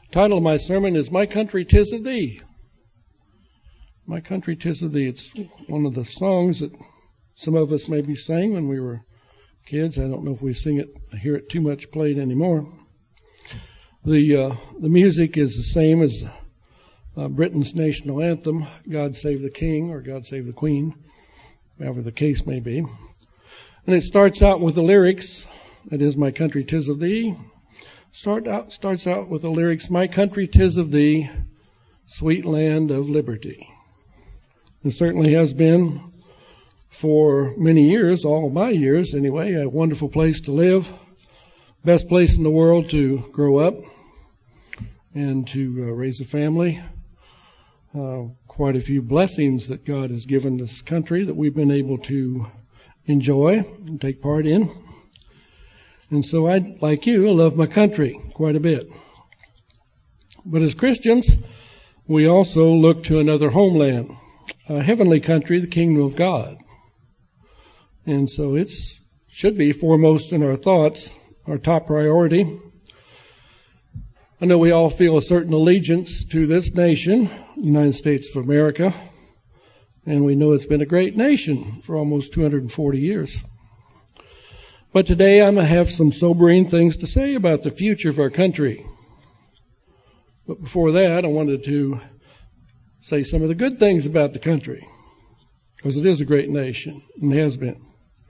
Title of my sermon is My Country 'Tis of Thee. My Country 'Tis of Thee. It's one of the songs that some of us maybe sang when we were kids. I don't know if we hear it too much played anymore. The music is the same as Britain's national anthem, God Save the King or God Save the Queen, however the case may be. And it starts out with the lyrics, that is, My Country 'Tis of Thee. Starts out with the lyrics, My country 'tis of thee, sweet land of liberty. It certainly has been for many years, all of my years anyway, a wonderful place to live, best place in the world to grow up and to raise a family. Quite a few blessings that God has given this country that we've been able to enjoy and take part in. And so I, like you, love my country quite a bit. But as Christians, we also look to another homeland, a heavenly country, the kingdom of God. And so it should be foremost in our thoughts, our top priority. I know we all feel a certain allegiance to this nation, the United States of America, and we know it's been a great nation for almost 240 years. But today I'm going to have some sobering things to say about the future of our country. But before that, I wanted to say some of the good things about the country, because it is a great nation and has been.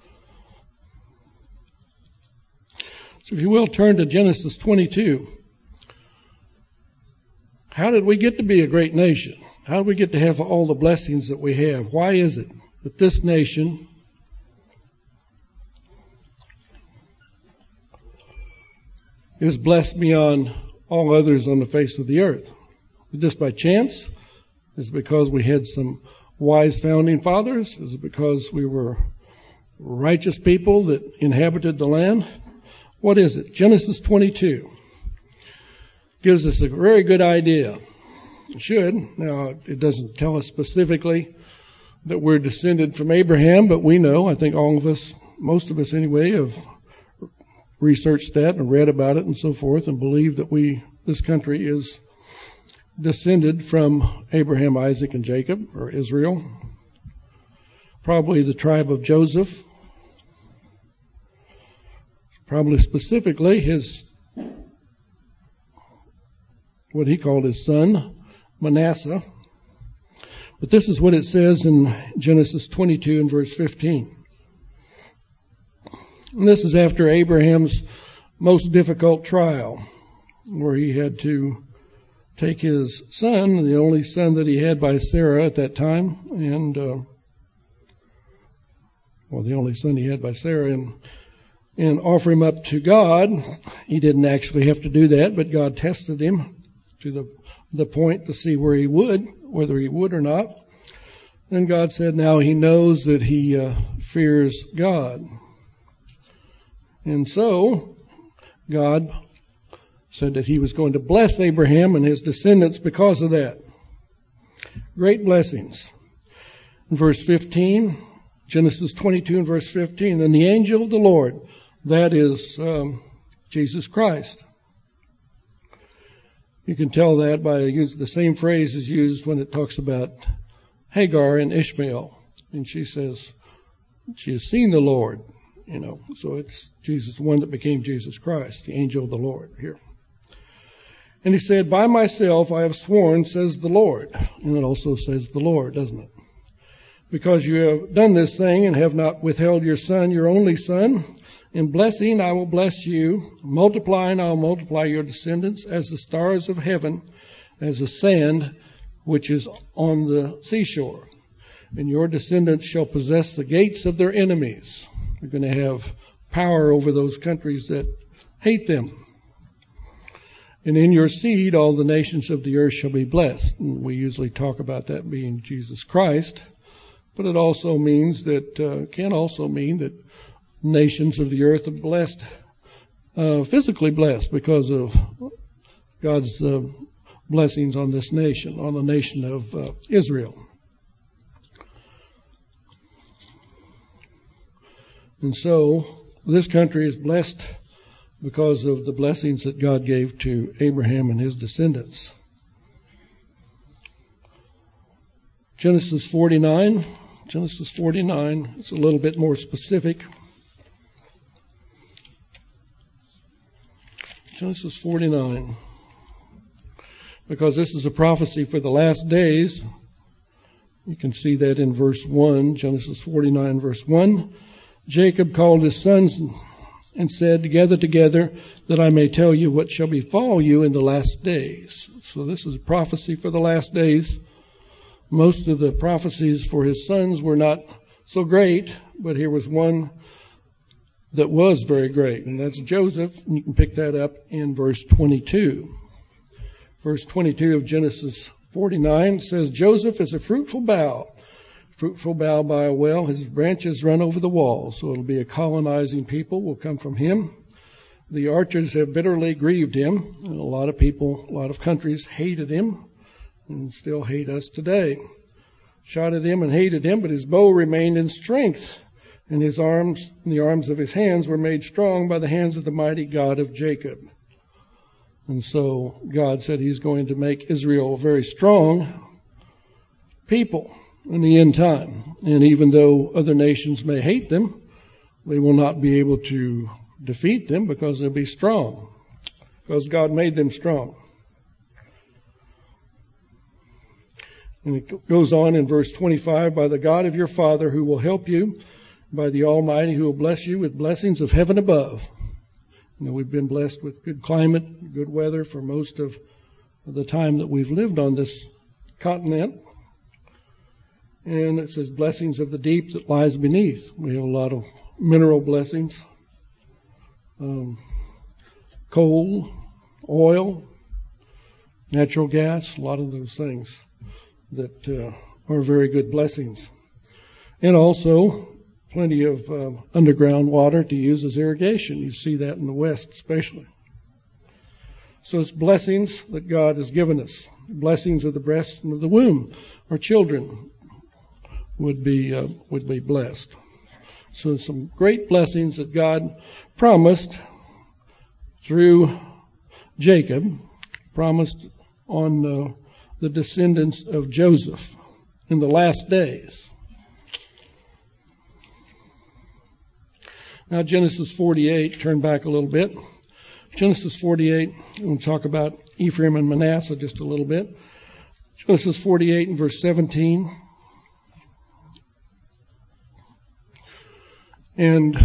So if you will, turn to Genesis 22. How did we get to be a great nation? How did we get to have all the blessings that we have? Why is it that this nation is blessed beyond all others on the face of the earth? Just by chance? Is it because we had some wise founding fathers? Is it because we were righteous people that inhabited the land? What is it? Genesis 22 gives us a very good idea. It should. Now, it doesn't tell us specifically that we're descended from Abraham, but we know, I think all of us, most of us anyway, have researched that and read about it and so forth and believe that this country is descended from Abraham, Isaac, and Jacob, or Israel. Probably the tribe of Joseph. Probably specifically what he called his son, Manasseh. But this is what it says in Genesis 22 and verse 15. And this is after Abraham's most difficult trial, where he had to take his son, the only son that he had by Sarah at that time, and the only son he had by Sarah, and offer him up to God. He didn't actually have to do that, but God tested him to the point to see whether he would or not. And God said now he knows that he fears God. And so, God said that he was going to bless Abraham and his descendants because of that. Great blessings. In verse 15, Genesis 22 and verse 15, and the angel of the Lord, that is Jesus Christ. You can tell that by using the same phrase is used when it talks about Hagar and Ishmael. And she says she has seen the Lord. So it's Jesus, the one that became Jesus Christ, the angel of the Lord here. And he said, by myself I have sworn, says the Lord. And it also says the Lord, doesn't it? Because you have done this thing and have not withheld your son, your only son. In blessing I will bless you. Multiplying I will multiply your descendants as the stars of heaven, as the sand which is on the seashore. And your descendants shall possess the gates of their enemies. You're going to have power over those countries that hate them. And in your seed, all the nations of the earth shall be blessed. And we usually talk about that being Jesus Christ. But it also means that, can also mean that nations of the earth are blessed, physically blessed because of God's blessings on this nation, on the nation of Israel. And so this country is blessed because of the blessings that God gave to Abraham and his descendants. Genesis 49. Genesis 49 is a little bit more specific. Genesis 49. Because this is a prophecy for the last days. You can see that in verse 1, Genesis 49, verse 1. Jacob called his sons and said, "Gather together, that I may tell you what shall befall you in the last days." So this is a prophecy for the last days. Most of the prophecies for his sons were not so great, but here was one that was very great, and that's Joseph. And you can pick that up in verse 22. Verse 22 of Genesis 49 says, "Joseph is a fruitful bough by a well. His branches run over the wall." So it'll be a colonizing people will come from him. The archers have bitterly grieved him. And a lot of people, a lot of countries hated him and still hate us today. Shot at him and hated him, but his bow remained in strength, and his arms and the arms of his hands were made strong by the hands of the mighty God of Jacob. And so God said he's going to make Israel a very strong people in the end time. And even though other nations may hate them, they will not be able to defeat them because they'll be strong, because God made them strong. And it goes on in verse 25, "By the God of your father who will help you, by the Almighty who will bless you with blessings of heaven above." We've been blessed with good climate, good weather for most of the time that we've lived on this continent. And it says blessings of the deep that lies beneath. We have a lot of mineral blessings, coal, oil, natural gas, a lot of those things that are very good blessings. And also plenty of underground water to use as irrigation. You see that in the West especially. So it's blessings that God has given us. Blessings of the breast and of the womb. Our children would be blessed. So some great blessings that God promised through Jacob, promised on the descendants of Joseph in the last days. Now Genesis 48, turn back a little bit. Genesis 48, we'll talk about Ephraim and Manasseh just a little bit. Genesis 48 and verse 17. And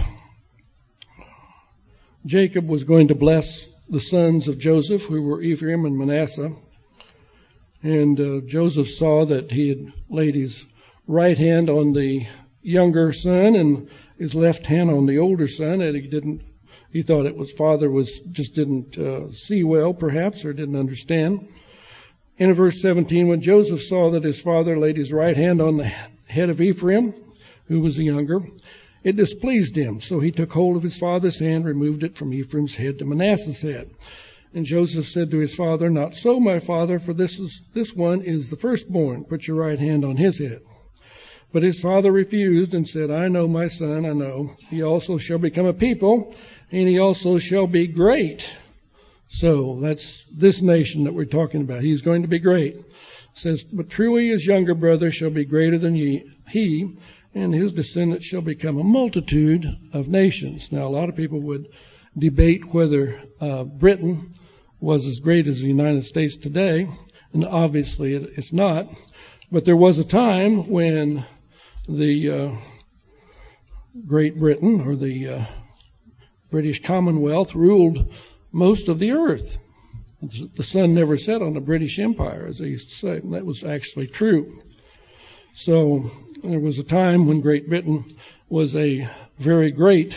Jacob was going to bless the sons of Joseph, who were Ephraim and Manasseh. And Joseph saw that he had laid his right hand on the younger son and his left hand on the older son, and he thought it was father didn't see well perhaps, or didn't understand. And in verse 17, when Joseph saw that his father laid his right hand on the head of Ephraim, who was the younger, it displeased him. So he took hold of his father's hand, removed it from Ephraim's head to Manasseh's head. And Joseph said to his father, "Not so, my father, for this one is the firstborn. Put your right hand on his head." But his father refused and said, "I know, my son, I know. He also shall become a people, and he also shall be great." So that's this nation that we're talking about. He's going to be great. It says, "But truly his younger brother shall be greater than he, and his descendants shall become a multitude of nations." Now, a lot of people would debate whether Britain was as great as the United States today, and obviously it's not. But there was a time when the Great Britain, or the British Commonwealth, ruled most of the earth. The sun never set on the British Empire, as they used to say. And that was actually true. So there was a time when Great Britain was a very great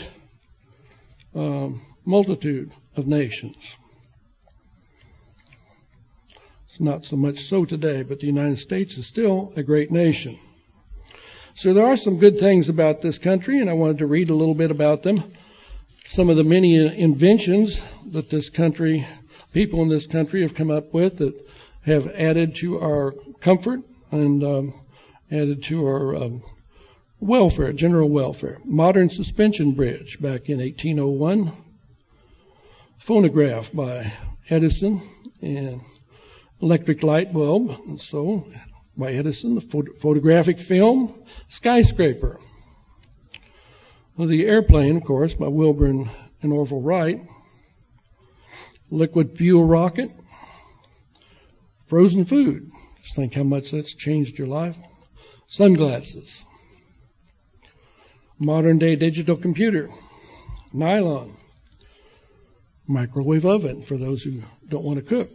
multitude of nations. It's not so much so today, but the United States is still a great nation. So there are some good things about this country, and I wanted to read a little bit about them. Some of the many inventions that people in this country have come up with that have added to our comfort and added to our welfare, general welfare. Modern suspension bridge back in 1801. phonograph by Edison, and electric light bulb, and so by Edison, the photographic film, skyscraper. Well, the airplane, of course, by Wilbur and Orville Wright, liquid fuel rocket, frozen food. Just think how much that's changed your life. Sunglasses, modern day digital computer, nylon, microwave oven for those who don't want to cook.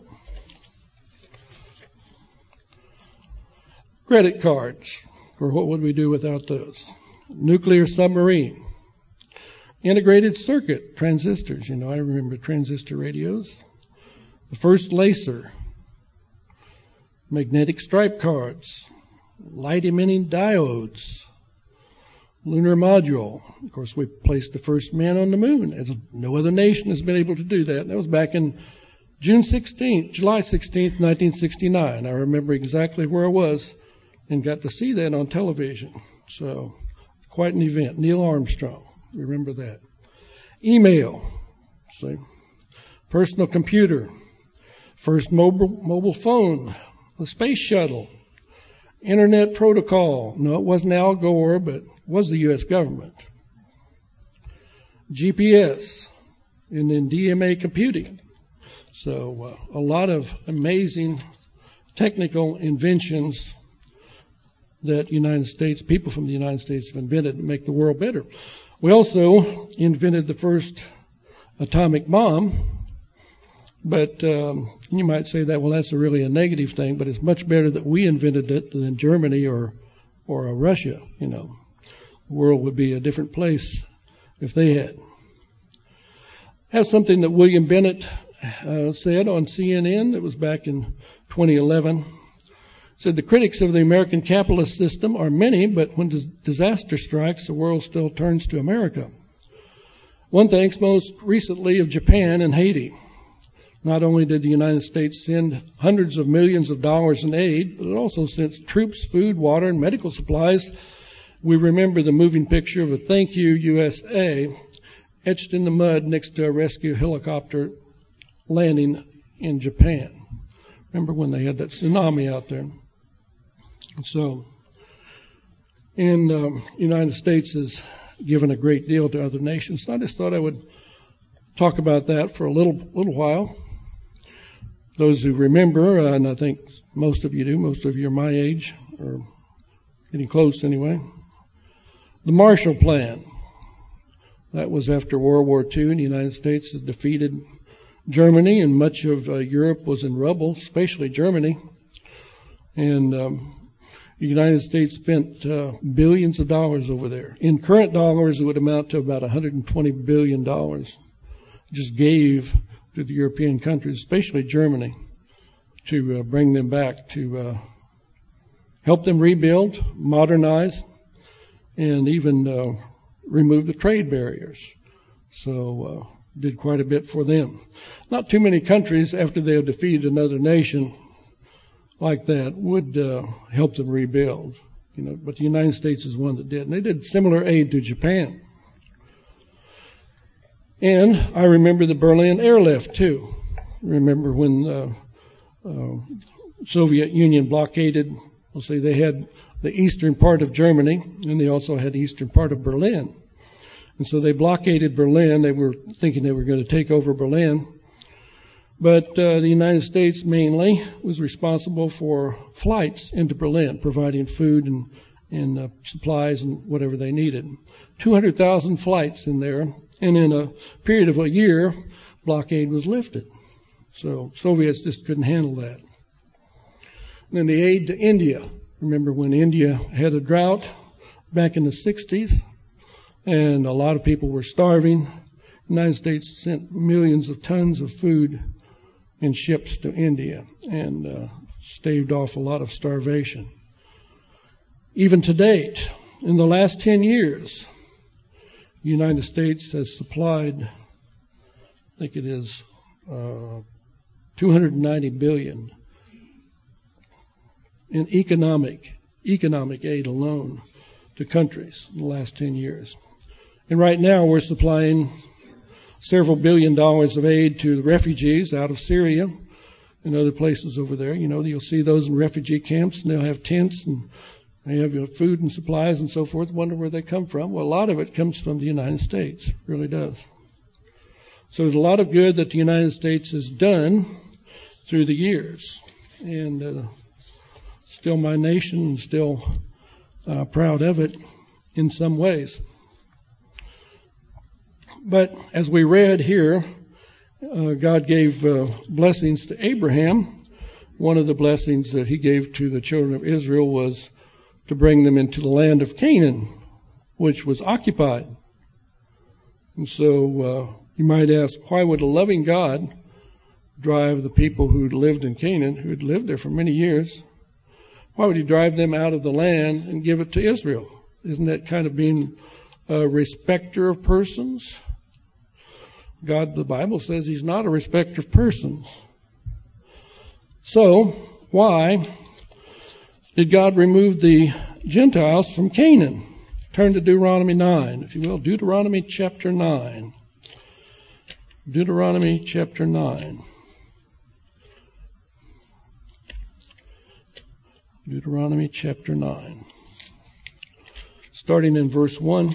Credit cards, or what would we do without those? Nuclear submarine. Integrated circuit, transistors. I remember transistor radios. The first laser. Magnetic stripe cards. Light emitting diodes. Lunar module. Of course, we placed the first man on the moon, as no other nation has been able to do that. That was back in July 16th, 1969. I remember exactly where I was and got to see that on television. So, quite an event. Neil Armstrong. Remember that. Email. See. Personal computer. First mobile phone. The space shuttle. Internet protocol. No, it wasn't Al Gore, but it was the U.S. government. GPS. And then DMA computing. So, a lot of amazing technical inventions that people from the United States have invented to make the world better. We also invented the first atomic bomb, but you might say that, well, that's really a negative thing, but it's much better that we invented it than Germany or Russia, The world would be a different place if they had. That's something that William Bennett said on CNN. It was back in 2011. Said the critics of the American capitalist system are many, but when disaster strikes, the world still turns to America. One thinks most recently of Japan and Haiti. Not only did the United States send hundreds of millions of dollars in aid, but it also sent troops, food, water, and medical supplies. We remember the moving picture of a "Thank You USA" etched in the mud next to a rescue helicopter landing in Japan. Remember when they had that tsunami out there? So, the United States has given a great deal to other nations. I just thought I would talk about that for a little while. Those who remember, and I think most of you do, most of you are my age, or getting close anyway. The Marshall Plan. That was after World War II, and the United States has defeated Germany, and much of Europe was in rubble, especially Germany. And the United States spent billions of dollars over there. In current dollars, it would amount to about $120 billion. Just gave to the European countries, especially Germany, to bring them back, to help them rebuild, modernize, and even remove the trade barriers. So did quite a bit for them. Not too many countries, after they have defeated another nation like that, would help them rebuild. But the United States is one that did. And they did similar aid to Japan. And I remember the Berlin airlift, too. Remember when Soviet Union blockaded, they had the eastern part of Germany, and they also had the eastern part of Berlin. And so they blockaded Berlin. They were thinking they were going to take over Berlin. But the United States mainly was responsible for flights into Berlin, providing food and supplies and whatever they needed. 200,000 flights in there. And in a period of a year, blockade was lifted. So Soviets just couldn't handle that. And then the aid to India. Remember when India had a drought back in the 60s, and a lot of people were starving. The United States sent millions of tons of food in ships to India and staved off a lot of starvation. Even to date, in the last 10 years, the United States has supplied, I think it is $290 billion in economic aid alone to countries in the last 10 years. And right now we're supplying several $billions of aid to the refugees out of Syria and other places over there. You'll see those in refugee camps, and they'll have tents and they have food and supplies and so forth. Wonder where they come from. Well, a lot of it comes from the United States. It really does. So there's a lot of good that the United States has done through the years. And still my nation, and still proud of it in some ways. But as we read here, God gave blessings to Abraham. One of the blessings that he gave to the children of Israel was to bring them into the land of Canaan, which was occupied. And so you might ask, why would a loving God drive the people who lived in Canaan, who had lived there for many years? Why would he drive them out of the land and give it to Israel? Isn't that kind of being a respecter of persons? God, the Bible says he's not a respecter of persons. So, why did God remove the Gentiles from Canaan? Turn to Deuteronomy 9, if you will. Deuteronomy chapter 9. Deuteronomy chapter 9. Deuteronomy chapter 9. Starting in verse 1.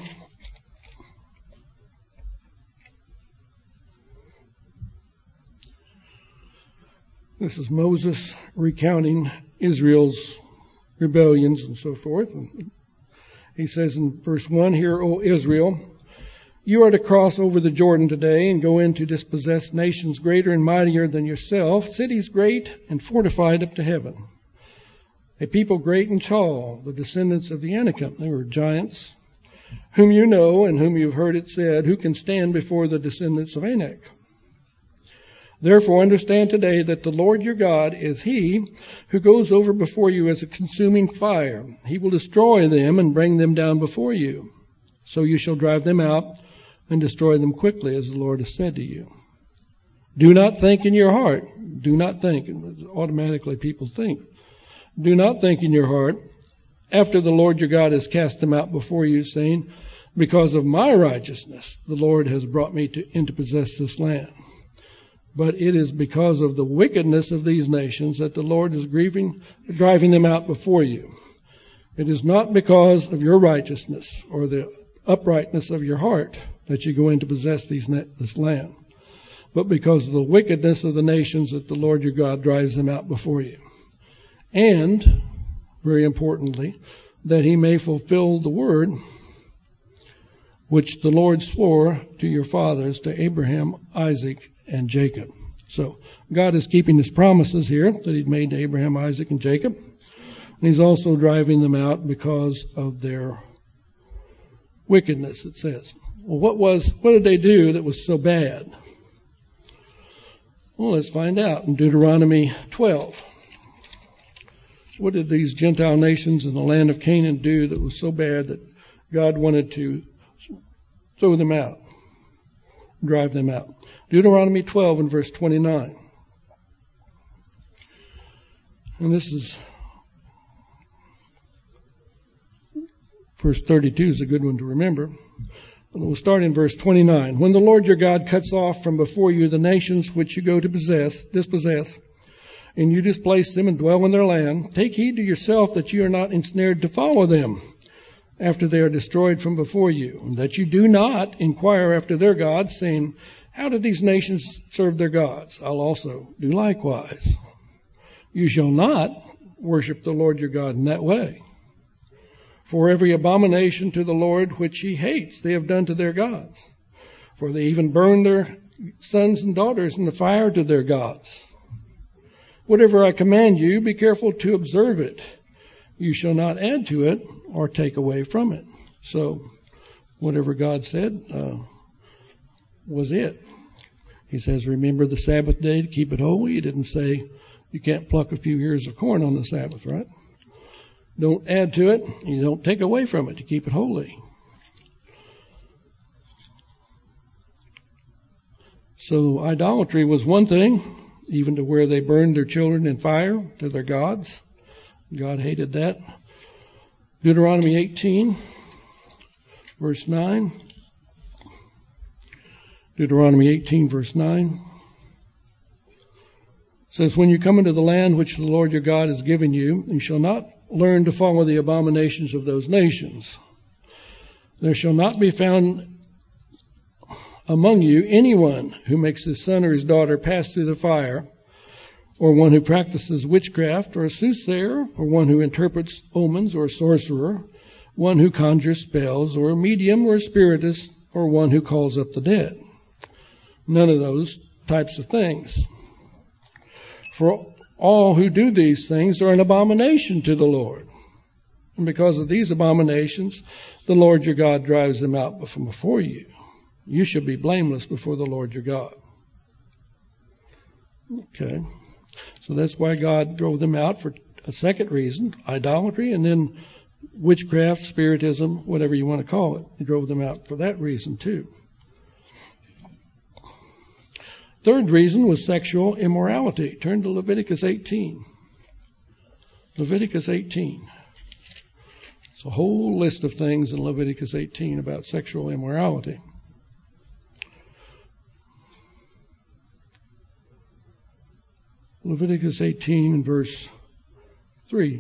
This is Moses recounting Israel's rebellions and so forth. And he says in verse 1, "Hear, O Israel, you are to cross over the Jordan today and go in to dispossess nations greater and mightier than yourself, cities great and fortified up to heaven. A people great and tall, the descendants of the Anakim," they were giants, "whom you know and whom you've heard it said, who can stand before the descendants of Anak? Therefore understand today that the Lord your God is he who goes over before you as a consuming fire. He will destroy them and bring them down before you. So you shall drive them out and destroy them quickly, as the Lord has said to you. Do not think in your heart." Do not think. Automatically people think. "Do not think in your heart, after the Lord your God has cast them out before you, saying, because of my righteousness the Lord has brought me in to possess this land. But it is because of the wickedness of these nations that the Lord is driving them out before you. It is not because of your righteousness or the uprightness of your heart that you go in to possess this land, but because of the wickedness of the nations that the Lord your God drives them out before you. And, very importantly, that he may fulfill the word which the Lord swore to your fathers, to Abraham, Isaac, and Jacob." So God is keeping his promises here that he'd made to Abraham, Isaac, and Jacob. And he's also driving them out because of their wickedness, it says. Well, what did they do that was so bad? Well, let's find out in Deuteronomy 12. What did these Gentile nations in the land of Canaan do that was so bad that God wanted to throw them out, drive them out? Deuteronomy 12 and verse 29. And this is, verse 32 is a good one to remember. We'll start in verse 29. "When the Lord your God cuts off from before you the nations which you go to dispossess, and you displace them and dwell in their land, take heed to yourself that you are not ensnared to follow them after they are destroyed from before you, and that you do not inquire after their gods, saying, how did these nations serve their gods? I'll also do likewise. You shall not worship the Lord your God in that way. For every abomination to the Lord which he hates they have done to their gods. For they even burn their sons and daughters in the fire to their gods. Whatever I command you, be careful to observe it. You shall not add to it or take away from it." So whatever God said was it. He says, remember the Sabbath day to keep it holy. He didn't say you can't pluck a few ears of corn on the Sabbath, right? Don't add to it. You don't take away from it to keep it holy. So idolatry was one thing, even to where they burned their children in fire to their gods. God hated that. Deuteronomy 18, verse 9. Deuteronomy 18, verse 9. It says, when you come into the land which the Lord your God has given you, you shall not learn to follow the abominations of those nations. There shall not be found among you anyone who makes his son or his daughter pass through the fire, or one who practices witchcraft, or a soothsayer, or one who interprets omens, or a sorcerer, one who conjures spells, or a medium, or a spiritist, or one who calls up the dead. None of those types of things. For all who do these things are an abomination to the Lord. And because of these abominations, the Lord your God drives them out from before you. You shall be blameless before the Lord your God. Okay. So that's why God drove them out for a second reason, idolatry, and then witchcraft, spiritism, whatever you want to call it. He drove them out for that reason too. Third reason was sexual immorality. Turn to Leviticus 18. Leviticus 18. It's a whole list of things in Leviticus 18 about sexual immorality. Leviticus 18 and verse 3.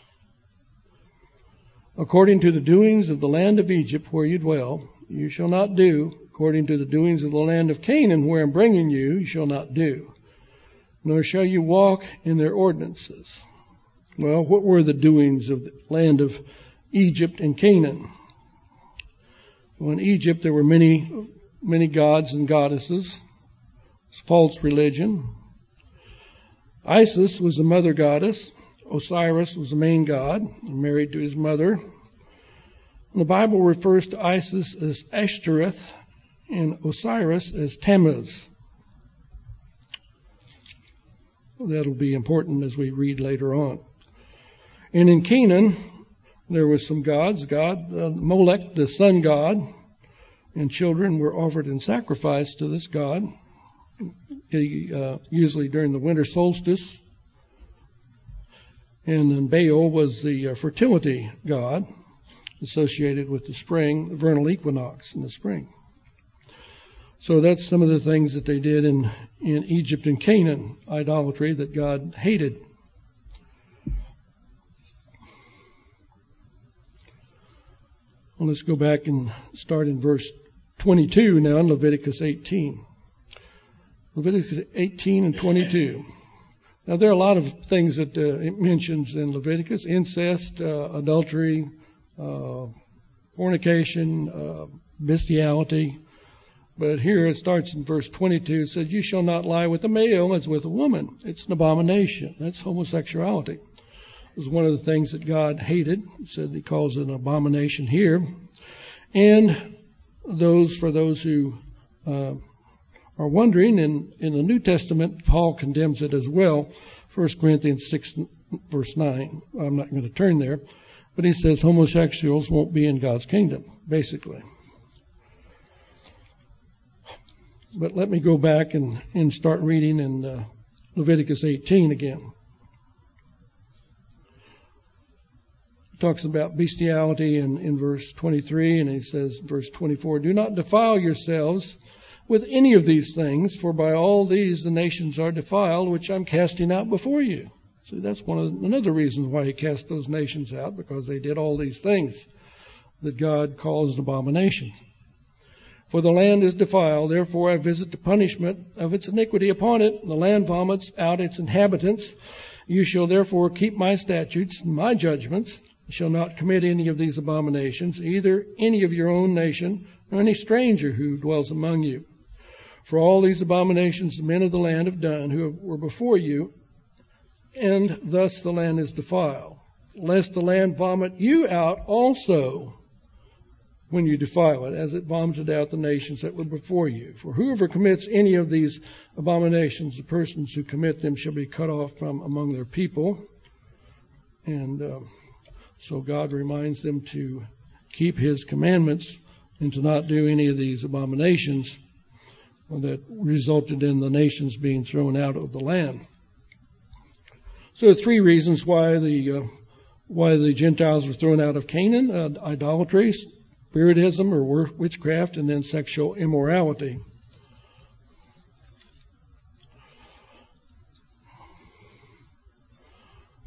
According to the doings of the land of Egypt where you dwell, you shall not do. According to the doings of the land of Canaan where I'm bringing you, you shall not do. Nor shall you walk in their ordinances. Well, what were the doings of the land of Egypt and Canaan? Well, in Egypt there were many gods and goddesses. False religion. Isis was the mother goddess. Osiris was the main god, married to his mother. The Bible refers to Isis as Ashtoreth and Osiris as Tammuz. That'll be important as we read later on. And in Canaan, there were some gods. Molech, the sun god, and children were offered in sacrifice to this god, usually during the winter solstice. And then Baal was the fertility god associated with the spring, the vernal equinox in the spring. So that's some of the things that they did in Egypt and Canaan, idolatry that God hated. Well, let's go back and start in verse 22 now in Leviticus 18. Leviticus 18 and 22. Now, there are a lot of things that it mentions in Leviticus: incest, adultery, fornication, bestiality. But here it starts in verse 22. It says, you shall not lie with a male as with a woman. It's an abomination. That's homosexuality. It was one of the things that God hated. He said he calls it an abomination here. And for those who are wondering, in the New Testament, Paul condemns it as well. 1 Corinthians 6, verse 9. I'm not going to turn there. But he says homosexuals won't be in God's kingdom, basically. But let me go back and start reading in Leviticus 18 again. It talks about bestiality in verse 23, and he says, verse 24, do not defile yourselves with any of these things, for by all these the nations are defiled, which I'm casting out before you. See, that's another reason why he cast those nations out, because they did all these things that God calls abominations. For the land is defiled, therefore I visit the punishment of its iniquity upon it. The land vomits out its inhabitants. You shall therefore keep my statutes and my judgments. You shall not commit any of these abominations, either any of your own nation or any stranger who dwells among you. For all these abominations the men of the land have done who were before you, and thus the land is defiled. Lest the land vomit you out also when you defile it, as it vomited out the nations that were before you. For whoever commits any of these abominations, the persons who commit them shall be cut off from among their people. And so God reminds them to keep his commandments and to not do any of these abominations that resulted in the nations being thrown out of the land. So there are three reasons why the Gentiles were thrown out of Canaan: idolatry, spiritism or witchcraft, and then sexual immorality.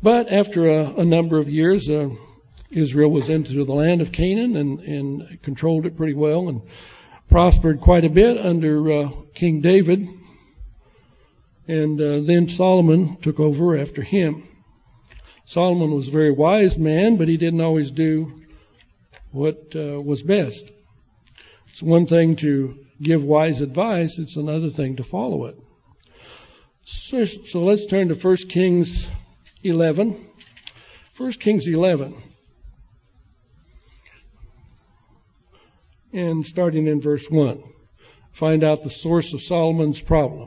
But after a number of years, Israel was into the land of Canaan and controlled it pretty well and prospered quite a bit under King David. And then Solomon took over after him. Solomon was a very wise man, but he didn't always do what was best. It's one thing to give wise advice. It's another thing to follow it. So let's turn to 1 Kings 11. 1 Kings 11. And starting in verse 1. Find out the source of Solomon's problem.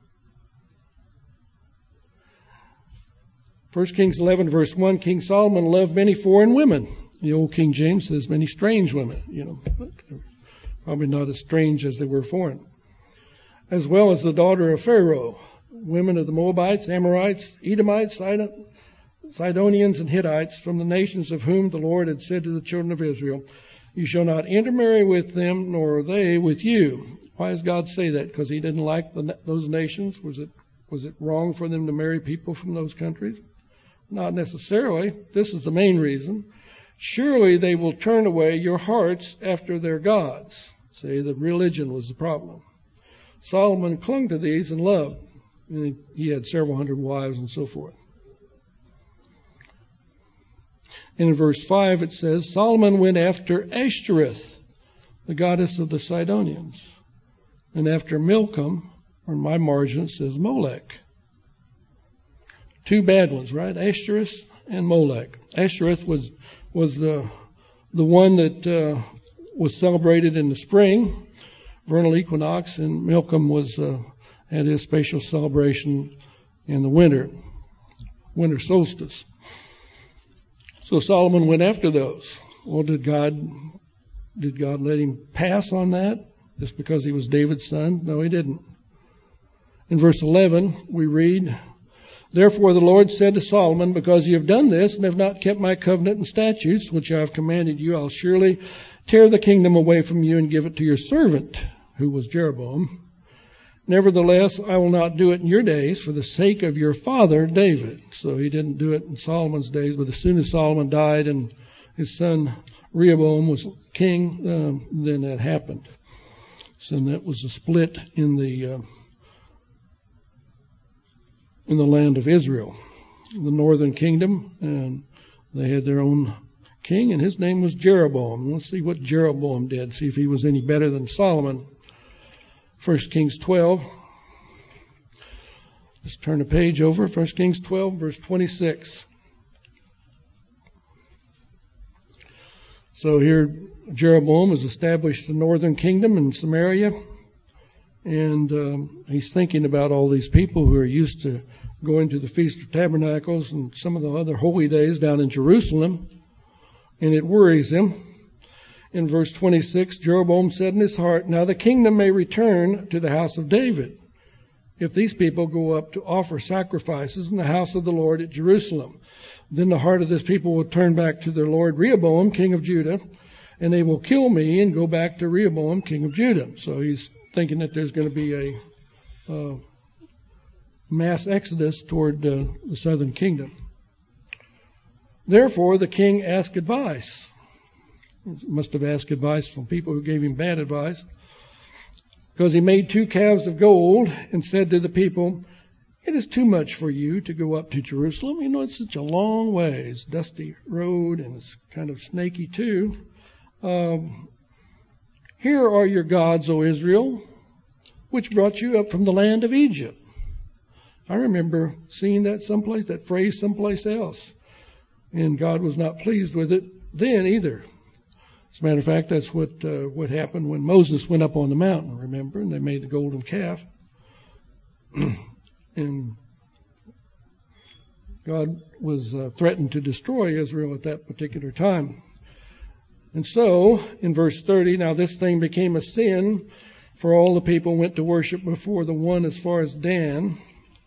1 Kings 11, verse 1, King Solomon loved many foreign women. The old King James says many strange women, but probably not as strange as they were foreign. As well as the daughter of Pharaoh, women of the Moabites, Amorites, Edomites, Sidonians, and Hittites, from the nations of whom the Lord had said to the children of Israel, you shall not intermarry with them, nor they with you. Why does God say that? Because he didn't like those nations? Was it wrong for them to marry people from those countries? Not necessarily. This is the main reason. Surely they will turn away your hearts after their gods. See, the religion was the problem. Solomon clung to these and loved. And he had several hundred wives and so forth. And in verse 5 it says, Solomon went after Ashtoreth, the goddess of the Sidonians, and after Milcom, or in my margin it says Molech. Two bad ones, right? Ashtoreth and Molech. Ashtoreth was the one that was celebrated in the spring, vernal equinox, and Milcom had his special celebration in the winter solstice. So Solomon went after those. Well, did God let him pass on that just because he was David's son? No, he didn't. In verse 11, we read, Therefore the Lord said to Solomon, because you have done this and have not kept my covenant and statutes, which I have commanded you, I'll surely tear the kingdom away from you and give it to your servant, who was Jeroboam. Nevertheless, I will not do it in your days for the sake of your father David. So he didn't do it in Solomon's days, but as soon as Solomon died and his son Rehoboam was king, then that happened. So that was a split in the land of Israel, the northern kingdom, and they had their own king, and his name was Jeroboam. Let's see what Jeroboam did, see if he was any better than Solomon. 1 Kings 12. Let's turn the page over. 1 Kings 12, verse 26. So here Jeroboam has established the northern kingdom in Samaria, and he's thinking about all these people who are used to going to the Feast of Tabernacles and some of the other holy days down in Jerusalem, and it worries him. In verse 26, Jeroboam said in his heart, now the kingdom may return to the house of David, if these people go up to offer sacrifices in the house of the Lord at Jerusalem. Then the heart of this people will turn back to their lord Rehoboam, king of Judah, and they will kill me and go back to Rehoboam, king of Judah. So he's thinking that there's going to be a mass exodus toward the southern kingdom. Therefore, the king asked advice. He must have asked advice from people who gave him bad advice. Because he made 2 calves of gold and said to the people, it is too much for you to go up to Jerusalem. You know, it's such a long way. It's a dusty road and it's kind of snaky too. Here are your gods, O Israel, which brought you up from the land of Egypt. I remember seeing that someplace, that phrase someplace else. And God was not pleased with it then either. As a matter of fact, that's what happened when Moses went up on the mountain, remember? And they made the golden calf. And God was threatened to destroy Israel at that particular time. And so, in verse 30, now this thing became a sin, for all the people went to worship before the one as far as Dan.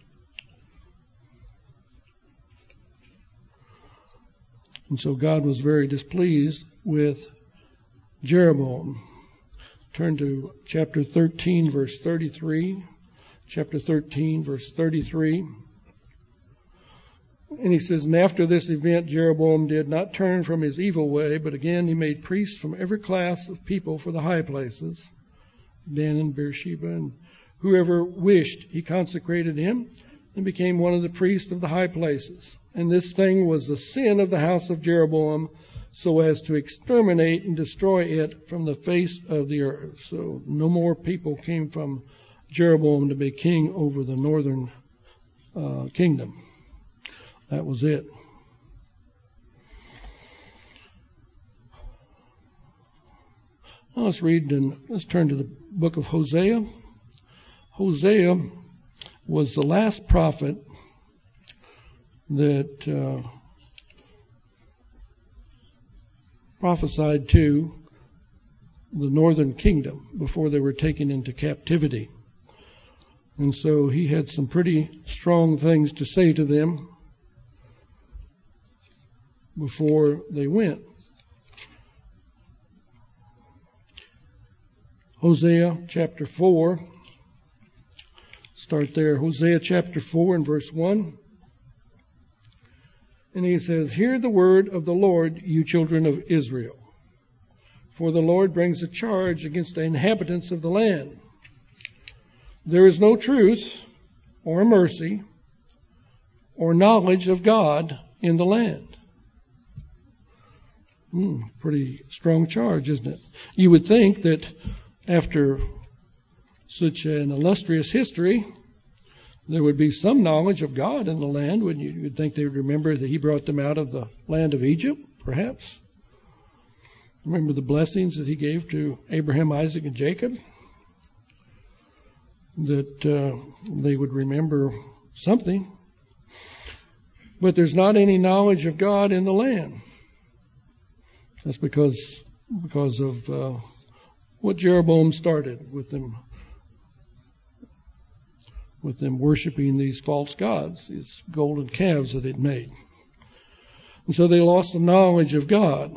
And so God was very displeased with Jeroboam. Turn to chapter 13, verse 33. Chapter 13, verse 33. And he says, and after this event, Jeroboam did not turn from his evil way, but again he made priests from every class of people for the high places, Dan and Beersheba, and whoever wished, he consecrated him and became one of the priests of the high places. And this thing was the sin of the house of Jeroboam, so as to exterminate and destroy it from the face of the earth. So no more people came from Jeroboam to be king over the northern kingdom. That was it. Now let's turn to the book of Hosea. Hosea was the last prophet that prophesied to the northern kingdom before they were taken into captivity. And so he had some pretty strong things to say to them before they went. Hosea chapter 4. Start there. Hosea chapter 4 and verse 1. And he says, "Hear the word of the Lord, you children of Israel. For the Lord brings a charge against the inhabitants of the land. There is no truth or mercy or knowledge of God in the land." Pretty strong charge, isn't it? You would think that after such an illustrious history, there would be some knowledge of God in the land, wouldn't you? You'd think they would remember that he brought them out of the land of Egypt, perhaps. Remember the blessings that he gave to Abraham, Isaac, and Jacob. That they would remember something. But there's not any knowledge of God in the land. That's because of what Jeroboam started with them worshiping these false gods, these golden calves that they'd made. And so they lost the knowledge of God.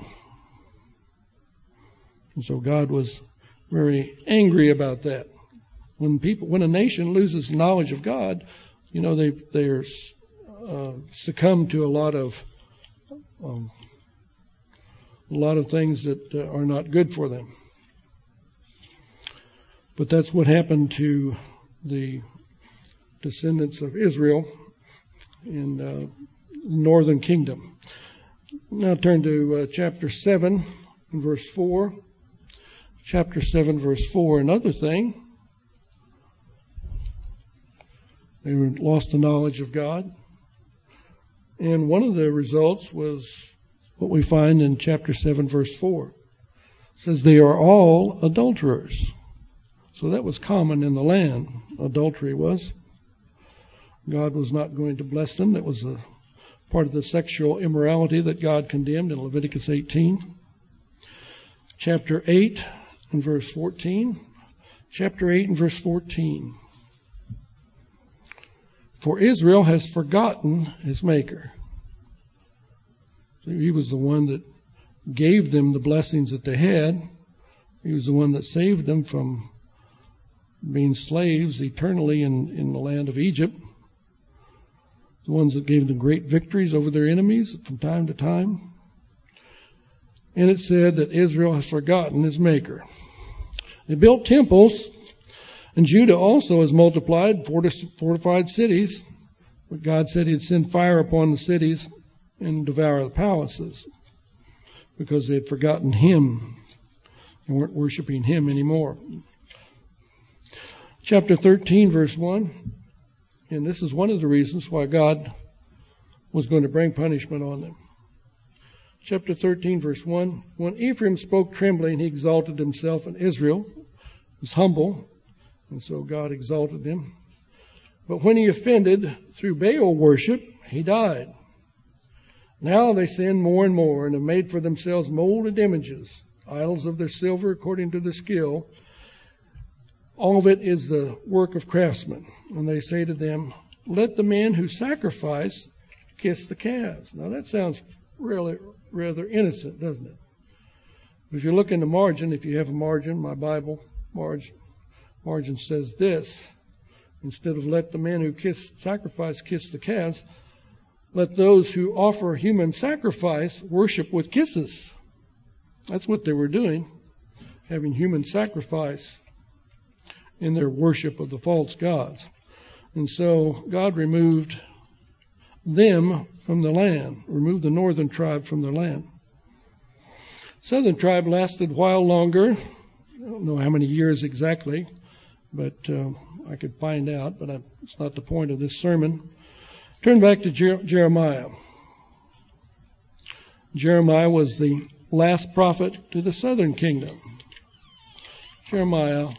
And so God was very angry about that. When a nation loses knowledge of God, they are succumb to a lot of things that are not good for them. But that's what happened to the descendants of Israel in the northern kingdom. Now turn to chapter 7 and verse 4. Chapter 7 verse 4, another thing. They lost the knowledge of God. And one of the results was what we find in chapter 7 verse 4. It says they are all adulterers. So that was common in the land. Adultery was. God was not going to bless them. That was a part of the sexual immorality that God condemned in Leviticus 18. Chapter 8 and verse 14. Chapter 8 and verse 14. For Israel has forgotten his Maker. So he was the one that gave them the blessings that they had. He was the one that saved them from being slaves eternally in the land of Egypt. The ones that gave them great victories over their enemies from time to time. And it said that Israel has forgotten his Maker. They built temples, and Judah also has multiplied fortified cities. But God said he'd send fire upon the cities and devour the palaces because they had forgotten him and weren't worshiping him anymore. Chapter 13, verse 1. And this is one of the reasons why God was going to bring punishment on them. Chapter 13, verse 1. When Ephraim spoke trembling, he exalted himself, and Israel was humble, and so God exalted him. But when he offended through Baal worship, he died. Now they sin more and more, and have made for themselves molded images, idols of their silver according to their skill. All of it is the work of craftsmen. And they say to them, let the men who sacrifice kiss the calves. Now that sounds really rather innocent, doesn't it? If you look in the margin, if you have a margin, my Bible margin says this. Instead of let the men who sacrifice kiss the calves, let those who offer human sacrifice worship with kisses. That's what they were doing, having human sacrifice in their worship of the false gods. And so God removed them from the land, removed the northern tribe from the land. Southern tribe lasted a while longer. I don't know how many years exactly, but I could find out, but it's not the point of this sermon. Turn back to Jeremiah. Jeremiah was the last prophet to the southern kingdom. Jeremiah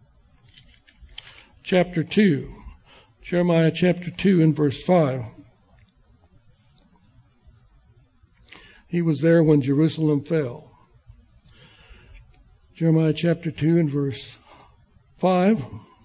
chapter 2. Jeremiah chapter 2 and verse 5. He was there when Jerusalem fell. Jeremiah chapter 2 and verse 5.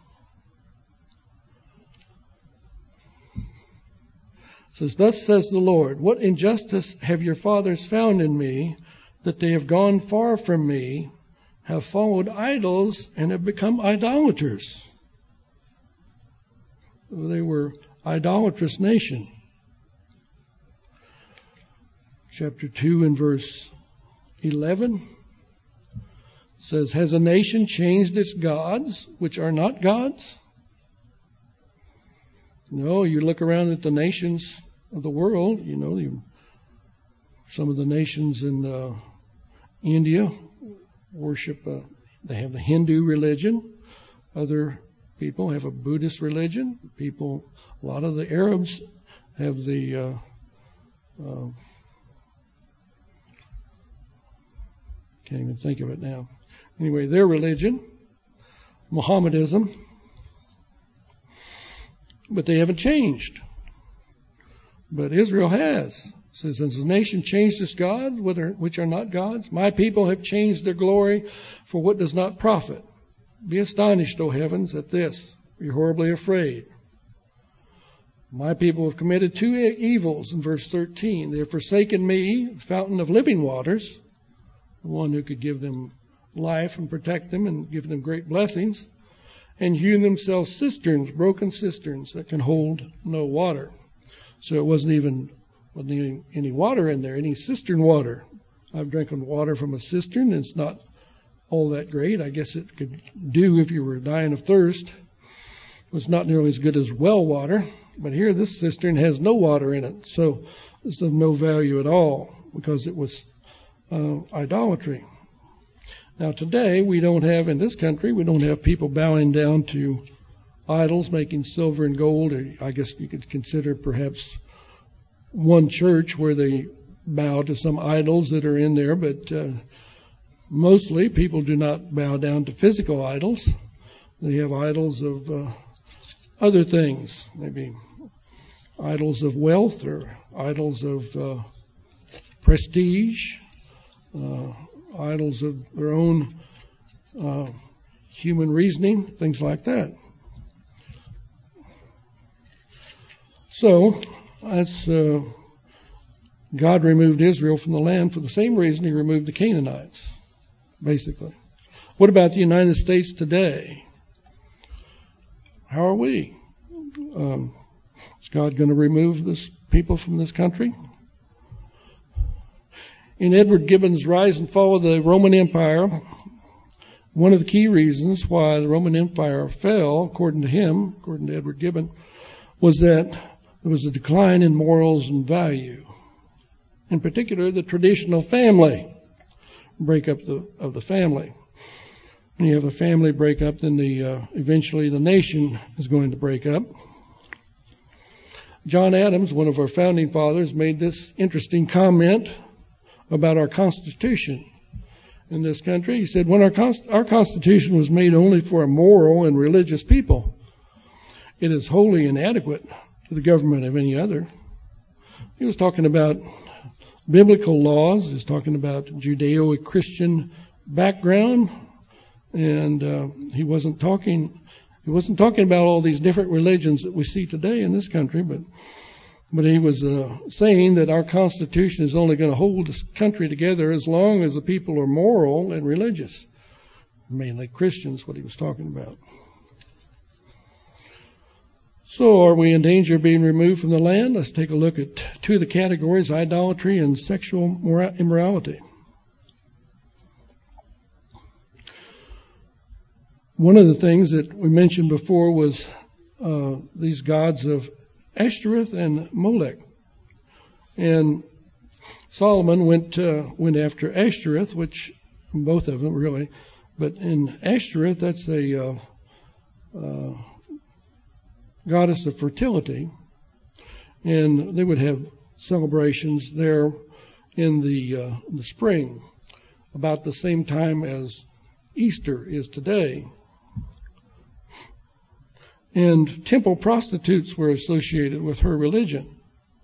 It says, "Thus says the Lord, what injustice have your fathers found in me, that they have gone far from me, have followed idols, and have become idolaters." They were idolatrous nation. Chapter 2 and verse 11 says, "Has a nation changed its gods, which are not gods?" No, you look around at the nations of the world, some of the nations in India worship, they have the Hindu religion. Other people have a Buddhist religion. A lot of the Arabs have the can't even think of it now. Anyway, their religion, Mohammedanism, but they haven't changed. But Israel has. It says, "Has the nation changed its gods, which are not gods? My people have changed their glory for what does not profit. Be astonished, O heavens, at this. Be horribly afraid. My people have committed two evils," in verse 13. "They have forsaken me, the fountain of living waters," the one who could give them life and protect them and give them great blessings, "and hewn themselves cisterns, broken cisterns that can hold no water." So it wasn't even any water in there, any cistern water. I've drinking water from a cistern, and it's not all that great. I guess it could do if you were dying of thirst. It's not nearly as good as well water, but here this cistern has no water in it, so it's of no value at all because it was idolatry. Now today in this country, we don't have people bowing down to idols, making silver and gold. I guess you could consider perhaps one church where they bow to some idols that are in there, but mostly people do not bow down to physical idols. They have idols of other things, maybe idols of wealth or idols of prestige, idols of their own human reasoning, things like that. So, that's God removed Israel from the land for the same reason He removed the Canaanites, basically. What about the United States today? How are we? Is God going to remove this people from this country? In Edward Gibbon's Rise and Fall of the Roman Empire, one of the key reasons why the Roman Empire fell, according to Edward Gibbon, was that there was a decline in morals and value. In particular, the traditional family, breakup of the family. When you have a family breakup, then eventually the nation is going to break up. John Adams, one of our founding fathers, made this interesting comment about our Constitution in this country. He said, when our Constitution was made only for a moral and religious people, it is wholly inadequate to the government of any other. He was talking about biblical laws. He was talking about Judeo-Christian background, and he wasn't talking about all these different religions that we see today in this country, but he was saying that our Constitution is only going to hold this country together as long as the people are moral and religious. Mainly Christians, what he was talking about. So are we in danger of being removed from the land? Let's take a look at two of the categories, idolatry and sexual immorality. One of the things that we mentioned before was these gods of Ashtoreth and Molech. And Solomon went after Ashtoreth, which both of them really, but in Ashtoreth, that's a goddess of fertility, and they would have celebrations there in the spring, about the same time as Easter is today. And temple prostitutes were associated with her religion.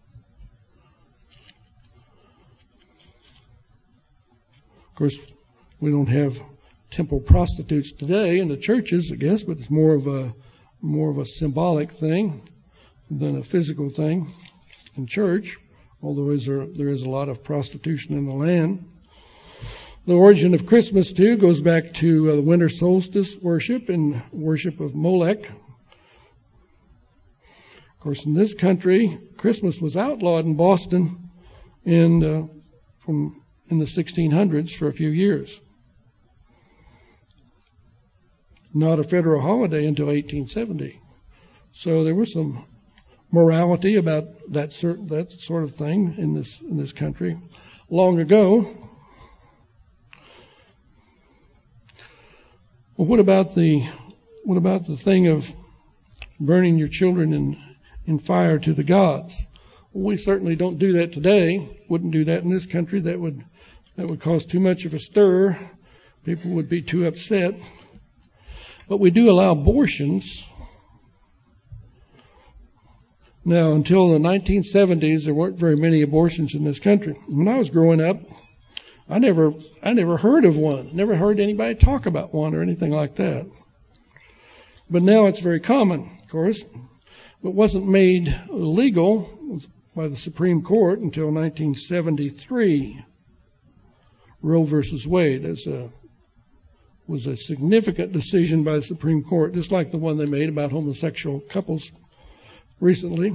Of course, we don't have temple prostitutes today in the churches, I guess, but it's more of a symbolic thing than a physical thing in church, although there is a lot of prostitution in the land. The origin of Christmas, too, goes back to the winter solstice worship and worship of Molech. Of course, in this country, Christmas was outlawed in Boston in the 1600s for a few years. Not a federal holiday until 1870. So there was some morality about that sort of thing in this country long ago. Well, what about the thing of burning your children in fire to the gods? Well, we certainly don't do that today. Wouldn't do that in this country. That would cause too much of a stir. People would be too upset. But we do allow abortions. Now, until the 1970s, there weren't very many abortions in this country. When I was growing up, I never heard of one. Never heard anybody talk about one or anything like that. But now it's very common, of course. It wasn't made legal by the Supreme Court until 1973. Roe versus Wade was a significant decision by the Supreme Court, just like the one they made about homosexual couples recently.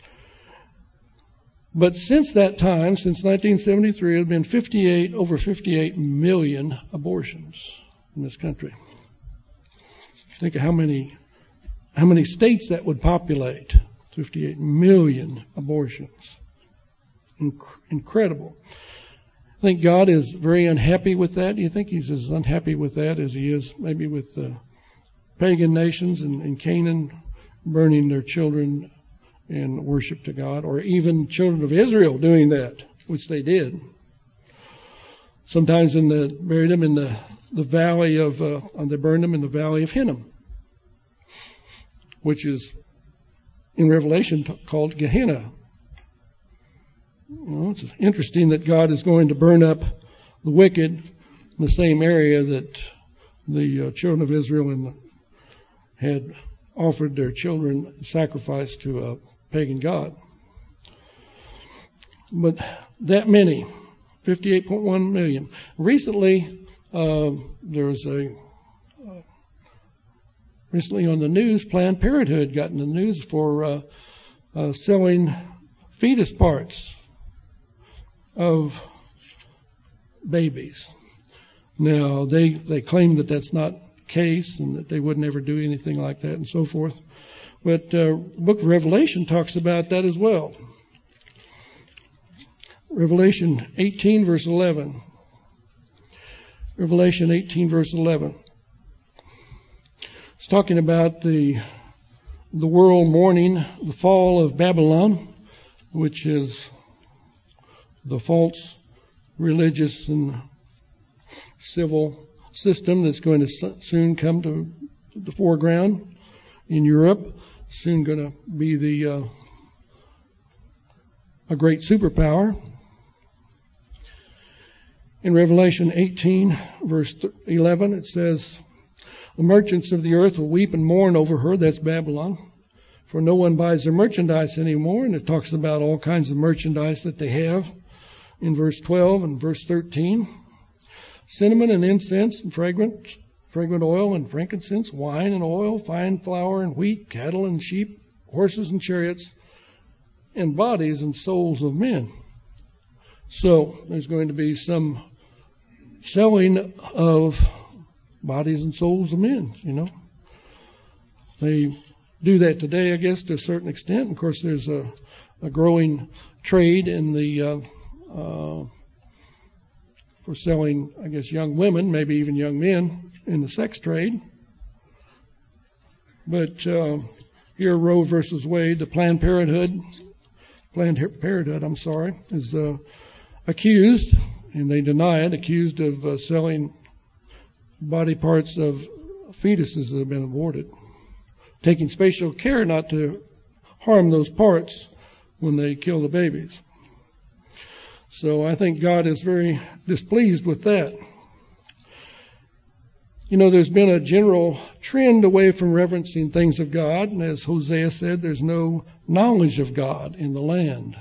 But since that time, since 1973, there have been over 58 million abortions in this country. Think of how many states that would populate. 58 million abortions. Incredible. I think God is very unhappy with that. Do you think He's as unhappy with that as He is maybe with the pagan nations in Canaan burning their children in worship to God, or even children of Israel doing that, which they did? Sometimes buried them in the valley of, they burned them in the valley of Hinnom, which is in Revelation called Gehenna. Well, it's interesting that God is going to burn up the wicked in the same area that the children of Israel had offered their children sacrifice to a pagan god. But that many, 58.1 million. Recently, recently on the news, Planned Parenthood got in the news for selling fetus parts of babies. Now, they claim that that's not the case and that they would never do anything like that and so forth. But the book of Revelation talks about that as well. Revelation 18, verse 11. Revelation 18, verse 11. It's talking about the world mourning the fall of Babylon, which is the false religious and civil system that's going to soon come to the foreground in Europe. Soon going to be a great superpower. In Revelation 18, verse 11, it says, "The merchants of the earth will weep and mourn over her," that's Babylon, "for no one buys their merchandise anymore." And it talks about all kinds of merchandise that they have in verse 12 and verse 13. "Cinnamon and incense and fragrant oil and frankincense, wine and oil, fine flour and wheat, cattle and sheep, horses and chariots, and bodies and souls of men. So there's going to be some selling of bodies and souls of men, They do that today, I guess, to a certain extent. Of course, there's a growing trade in the for selling, I guess, young women, maybe even young men, in the sex trade. But here, Roe versus Wade, the Planned Parenthood, is accused, and they deny it, accused of selling body parts of fetuses that have been aborted, taking special care not to harm those parts when they kill the babies. So I think God is very displeased with that. There's been a general trend away from reverencing things of God, and as Hosea said, there's no knowledge of God in the land.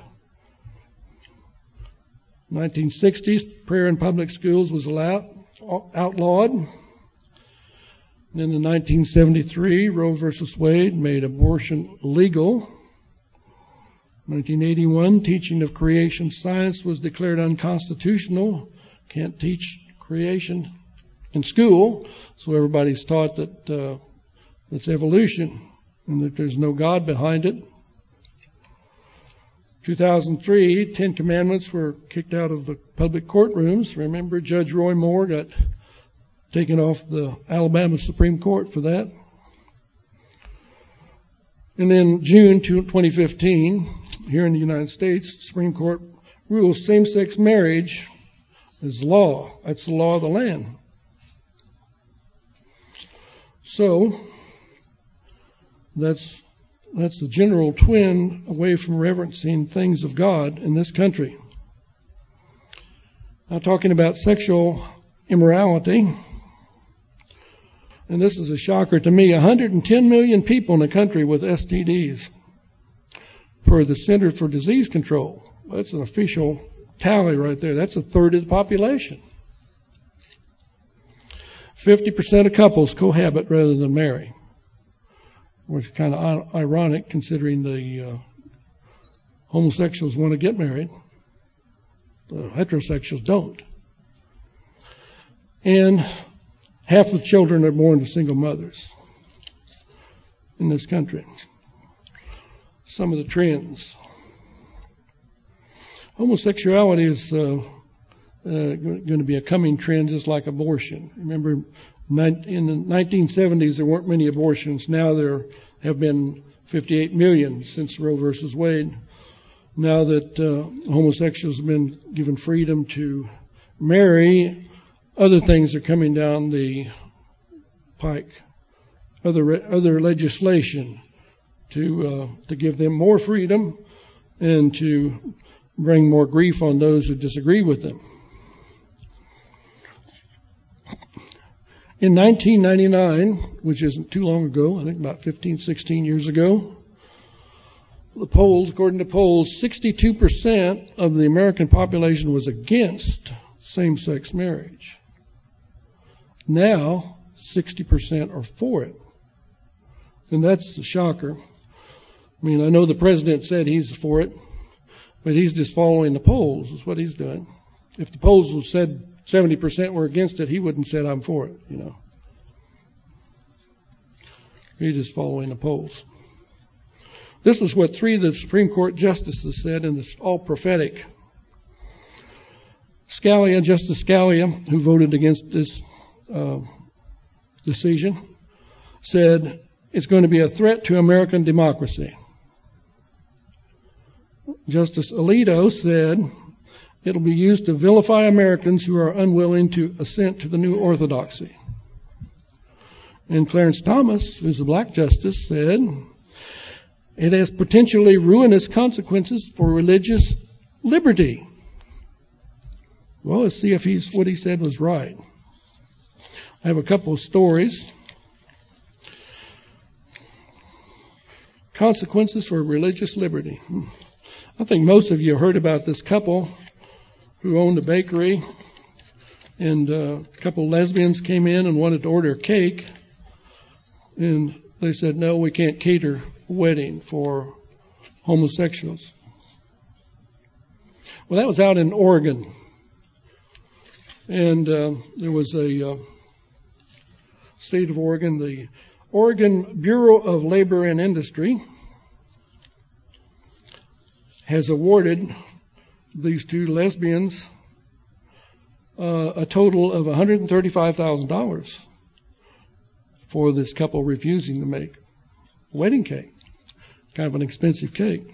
1960s, prayer in public schools was outlawed. And in 1973, Roe versus Wade made abortion legal. 1981, teaching of creation science was declared unconstitutional. Can't teach creation in school, so everybody's taught that it's evolution and that there's no God behind it. 2003, 10 Commandments were kicked out of the public courtrooms. Remember, Judge Roy Moore got taken off the Alabama Supreme Court for that. And then June 2015, here in the United States, the Supreme Court rules same-sex marriage is law. That's the law of the land. So that's the general trend away from reverencing things of God in this country. Now, talking about sexual immorality, and this is a shocker to me, 110 million people in the country with STDs per the Center for Disease Control. That's an official tally right there. That's a third of the population. 50% of couples cohabit rather than marry, which is kind of ironic considering the homosexuals want to get married. The heterosexuals don't. And half the children are born to single mothers in this country. Some of the trends. Homosexuality is going to be a coming trend, just like abortion. Remember, in the 1970s, there weren't many abortions. Now there have been 58 million since Roe versus Wade. Now that homosexuals have been given freedom to marry, other things are coming down the pike. Other legislation to give them more freedom and to bring more grief on those who disagree with them. In 1999, which isn't too long ago, I think about 15, 16 years ago, according to polls, 62% of the American population was against same-sex marriage. Now, 60% are for it. And that's the shocker. I mean, I know the president said he's for it, but he's just following the polls, is what he's doing. If the polls said 70% were against it, he wouldn't have said, I'm for it, He's just following the polls. This is what 3 of the Supreme Court justices said, and it's all prophetic. Justice Scalia, who voted against this decision, said it's going to be a threat to American democracy. Justice Alito said it'll be used to vilify Americans who are unwilling to assent to the new orthodoxy. And Clarence Thomas, who's a black justice, said it has potentially ruinous consequences for religious liberty. Well, let's see if what he said was right. I have a couple of stories. Consequences for religious liberty. I think most of you have heard about this couple who owned a bakery, and a couple of lesbians came in and wanted to order a cake, and they said, no, we can't cater wedding for homosexuals. Well, that was out in Oregon. And there was a state of Oregon, the Oregon Bureau of Labor and Industry has awarded these two lesbians a total of $135,000 for this couple refusing to make a wedding cake. Kind of an expensive cake.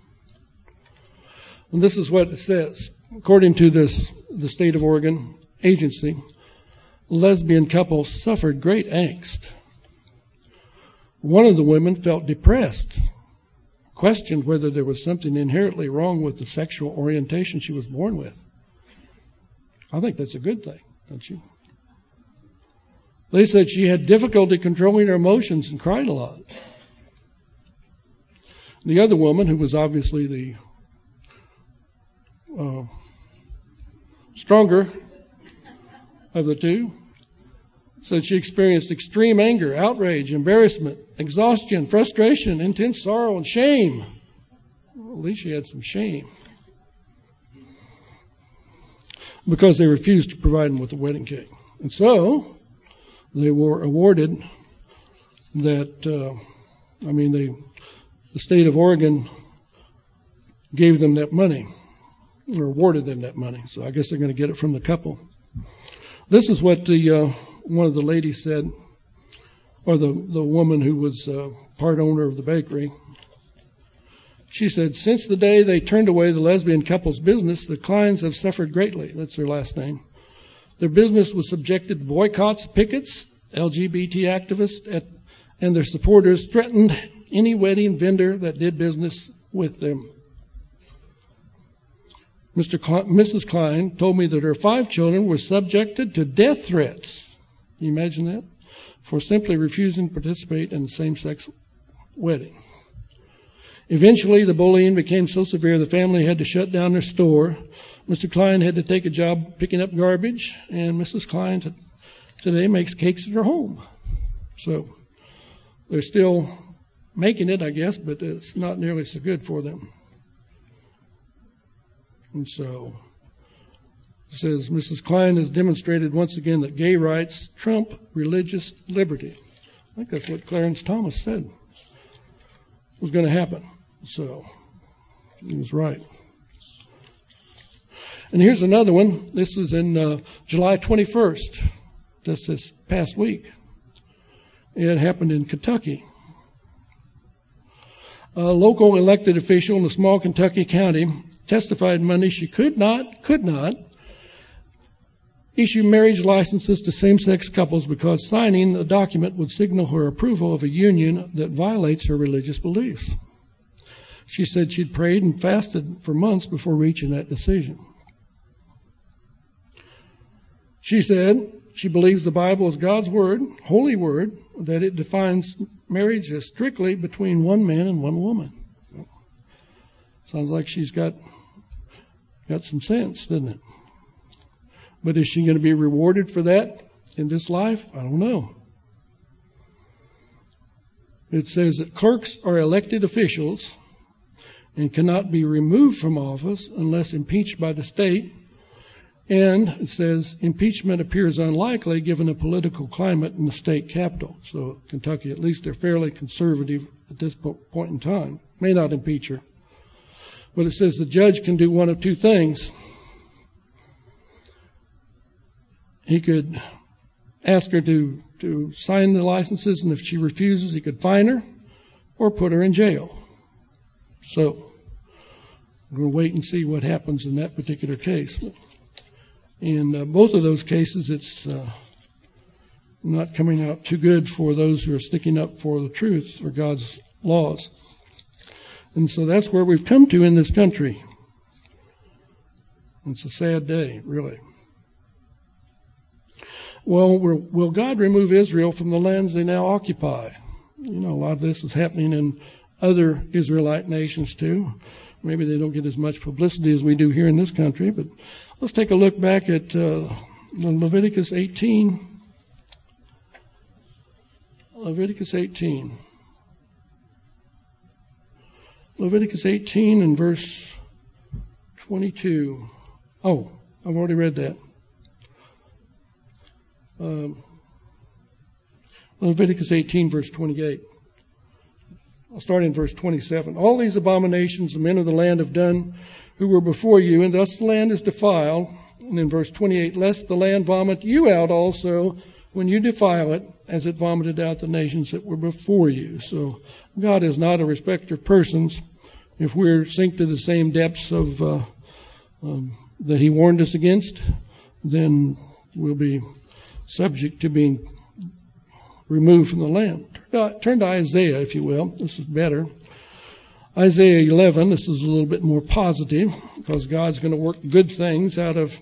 And this is what it says. According to the state of Oregon agency, lesbian couples suffered great angst. One of the women felt depressed, questioned whether there was something inherently wrong with the sexual orientation she was born with. I think that's a good thing, don't you? They said she had difficulty controlling her emotions and cried a lot. The other woman, who was obviously the stronger of the two, said she experienced extreme anger, outrage, embarrassment, exhaustion, frustration, intense sorrow, and shame. Well, at least she had some shame. Because they refused to provide them with a wedding cake. And so they were awarded that, the state of Oregon gave them that money, or awarded them that money. So I guess they're going to get it from the couple. This is what one of the ladies said, or the woman who was part owner of the bakery. She said, since the day they turned away the lesbian couple's business, the Kleins have suffered greatly. That's their last name. Their business was subjected to boycotts, pickets, LGBT activists, and their supporters threatened any wedding vendor that did business with them. Mrs. Klein told me that her 5 children were subjected to death threats. Can you imagine that? For simply refusing to participate in a same-sex wedding. Eventually, the bullying became so severe the family had to shut down their store. Mr. Klein had to take a job picking up garbage, and Mrs. Klein today makes cakes at her home. So they're still making it, I guess, but it's not nearly so good for them. And so it says, Mrs. Klein has demonstrated once again that gay rights trump religious liberty. I think that's what Clarence Thomas said was going to happen. So he was right. And here's another one. This is in July 21st, just this past week. It happened in Kentucky. A local elected official in a small Kentucky county testified Monday she could not issue marriage licenses to same-sex couples because signing a document would signal her approval of a union that violates her religious beliefs. She said she'd prayed and fasted for months before reaching that decision. She said she believes the Bible is God's word, holy word, that it defines marriage as strictly between one man and one woman. Sounds like she's got some sense, doesn't it? But is she going to be rewarded for that in this life? I don't know. It says that clerks are elected officials and cannot be removed from office unless impeached by the state. And it says impeachment appears unlikely given the political climate in the state capital. So Kentucky, at least they're fairly conservative at this point in time. May not impeach her. But it says the judge can do one of two things. He could ask her to sign the licenses, and if she refuses, he could fine her or put her in jail. So we'll wait and see what happens in that particular case. In both of those cases, it's not coming out too good for those who are sticking up for the truth or God's laws. And so that's where we've come to in this country. It's a sad day, really. Well, will God remove Israel from the lands they now occupy? You know, a lot of this is happening in other Israelite nations too. Maybe they don't get as much publicity as we do here in this country, but let's take a look back at Leviticus 18. Leviticus 18. Leviticus 18 and verse 22. Oh, I've already read that. Leviticus 18 verse 28. I'll start in verse 27. All these abominations the men of the land have done who were before you, and thus the land is defiled. And in verse 28, lest the land vomit you out also when you defile it, as it vomited out the nations that were before you. So God is not a respecter of persons. If we're sink to the same depths of that He warned us against, then we'll be subject to being removed from the land. Turn to Isaiah, if you will. This is better. Isaiah 11, this is a little bit more positive, because God's going to work good things out of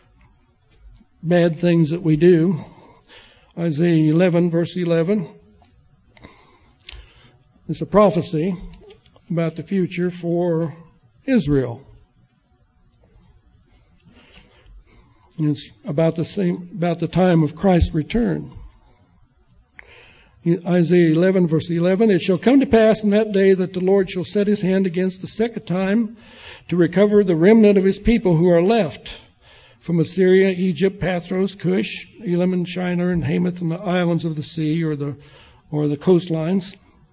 bad things that we do. Isaiah 11, verse 11. It's a prophecy about the future for Israel. And it's about the time of Christ's return. Isaiah 11, verse 11, it shall come to pass in that day that the Lord shall set His hand against the second time to recover the remnant of His people who are left from Assyria, Egypt, Pathros, Cush, Elam, and Shinar, and Hamath, and the islands of the sea, or the coastlines.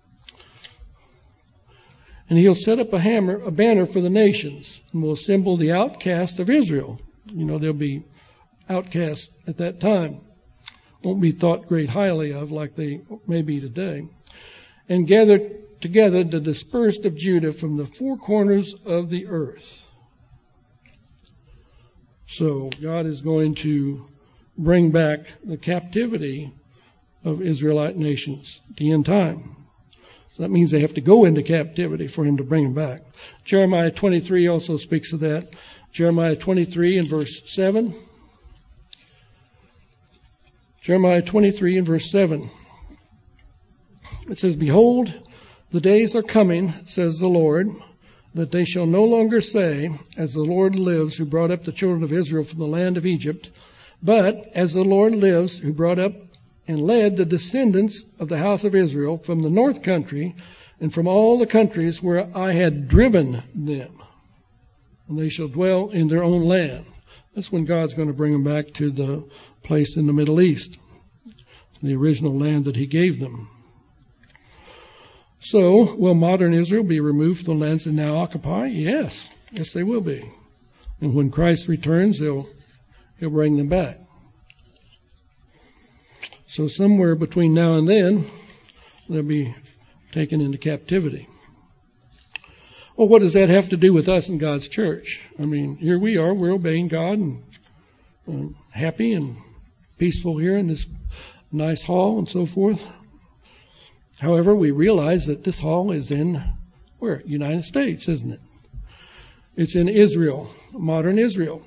And He'll set up a banner for the nations, and will assemble the outcast of Israel. You know, they'll be outcasts at that time. Won't be thought great highly of like they may be today. And gather together the dispersed of Judah from the four corners of the earth. So God is going to bring back the captivity of Israelite nations at the end time. So that means they have to go into captivity for Him to bring them back. Jeremiah 23 also speaks of that. Jeremiah 23 and verse 7. Jeremiah 23 and verse 7. It says, behold, the days are coming, says the Lord, that they shall no longer say, as the Lord lives, who brought up the children of Israel from the land of Egypt, but as the Lord lives, who brought up and led the descendants of the house of Israel from the north country and from all the countries where I had driven them. And they shall dwell in their own land. That's when God's going to bring them back to the place in the Middle East, the original land that He gave them. So, will modern Israel be removed from the lands they now occupy? Yes. Yes, they will be. And when Christ returns, He'll bring them back. So somewhere between now and then, they'll be taken into captivity. Well, what does that have to do with us in God's church? I mean, here we are, we're obeying God and happy and peaceful here in this nice hall and so forth. However, we realize that this hall is in, where? United States, isn't it? It's in Israel, modern Israel.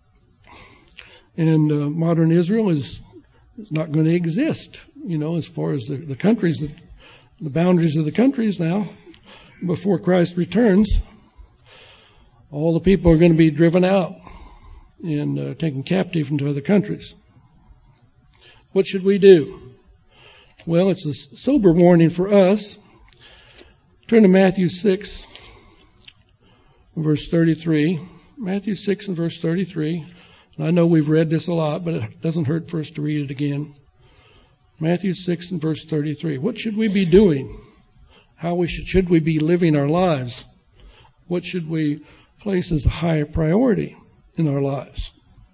And modern Israel is not going to exist, you know, as far as the countries, the boundaries of the countries now. Before Christ returns, all the people are going to be driven out and taken captive into other countries. What should we do? Well, it's a sober warning for us. Turn to Matthew 6, verse 33. Matthew 6 and verse 33. And I know we've read this a lot, but it doesn't hurt for us to read it again. Matthew 6 and verse 33. What should we be doing? How should we be living our lives? What should we place as a high priority in our lives?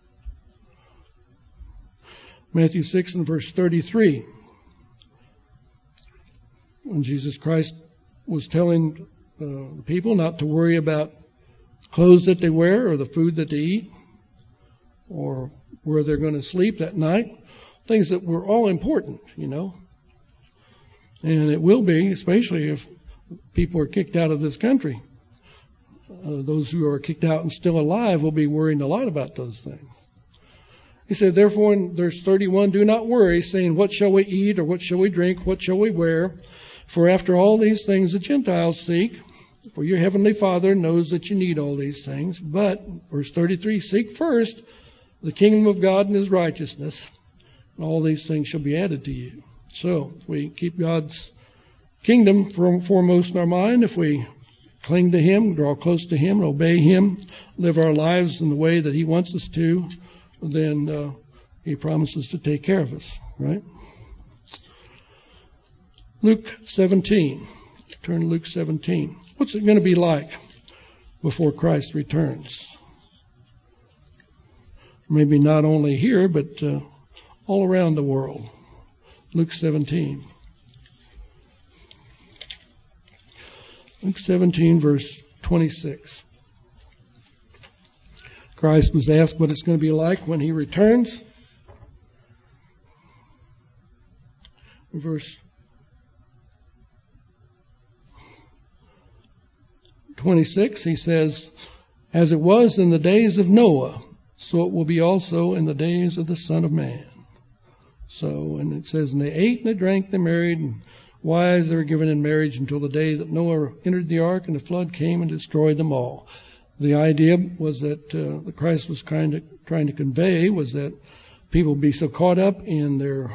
Matthew 6 and verse 33. When Jesus Christ was telling the people not to worry about clothes that they wear or the food that they eat or where they're going to sleep that night, things that were all important, you know. And it will be, especially if people are kicked out of this country. Those who are kicked out and still alive will be worrying a lot about those things. He said, therefore, in verse 31, do not worry, saying, what shall we eat, or what shall we drink, what shall we wear? For after all these things the Gentiles seek, for your heavenly Father knows that you need all these things. But, verse 33, seek first the kingdom of God and His righteousness, and all these things shall be added to you. So, if we keep God's kingdom foremost in our mind, if we cling to Him, draw close to Him, obey Him, live our lives in the way that He wants us to, then He promises to take care of us, right? Luke 17. Turn to Luke 17. What's it going to be like before Christ returns? Maybe not only here, but all around the world. Luke 17. Luke 17, verse 26. Christ was asked what it's going to be like when He returns. Verse 26, He says, "As it was in the days of Noah, so it will be also in the days of the Son of Man." So, and it says, "And they ate and they drank, they married, and wives they were given in marriage until the day that Noah entered the ark, and the flood came and destroyed them all." The idea was that the Christ was trying to convey was that people be so caught up in their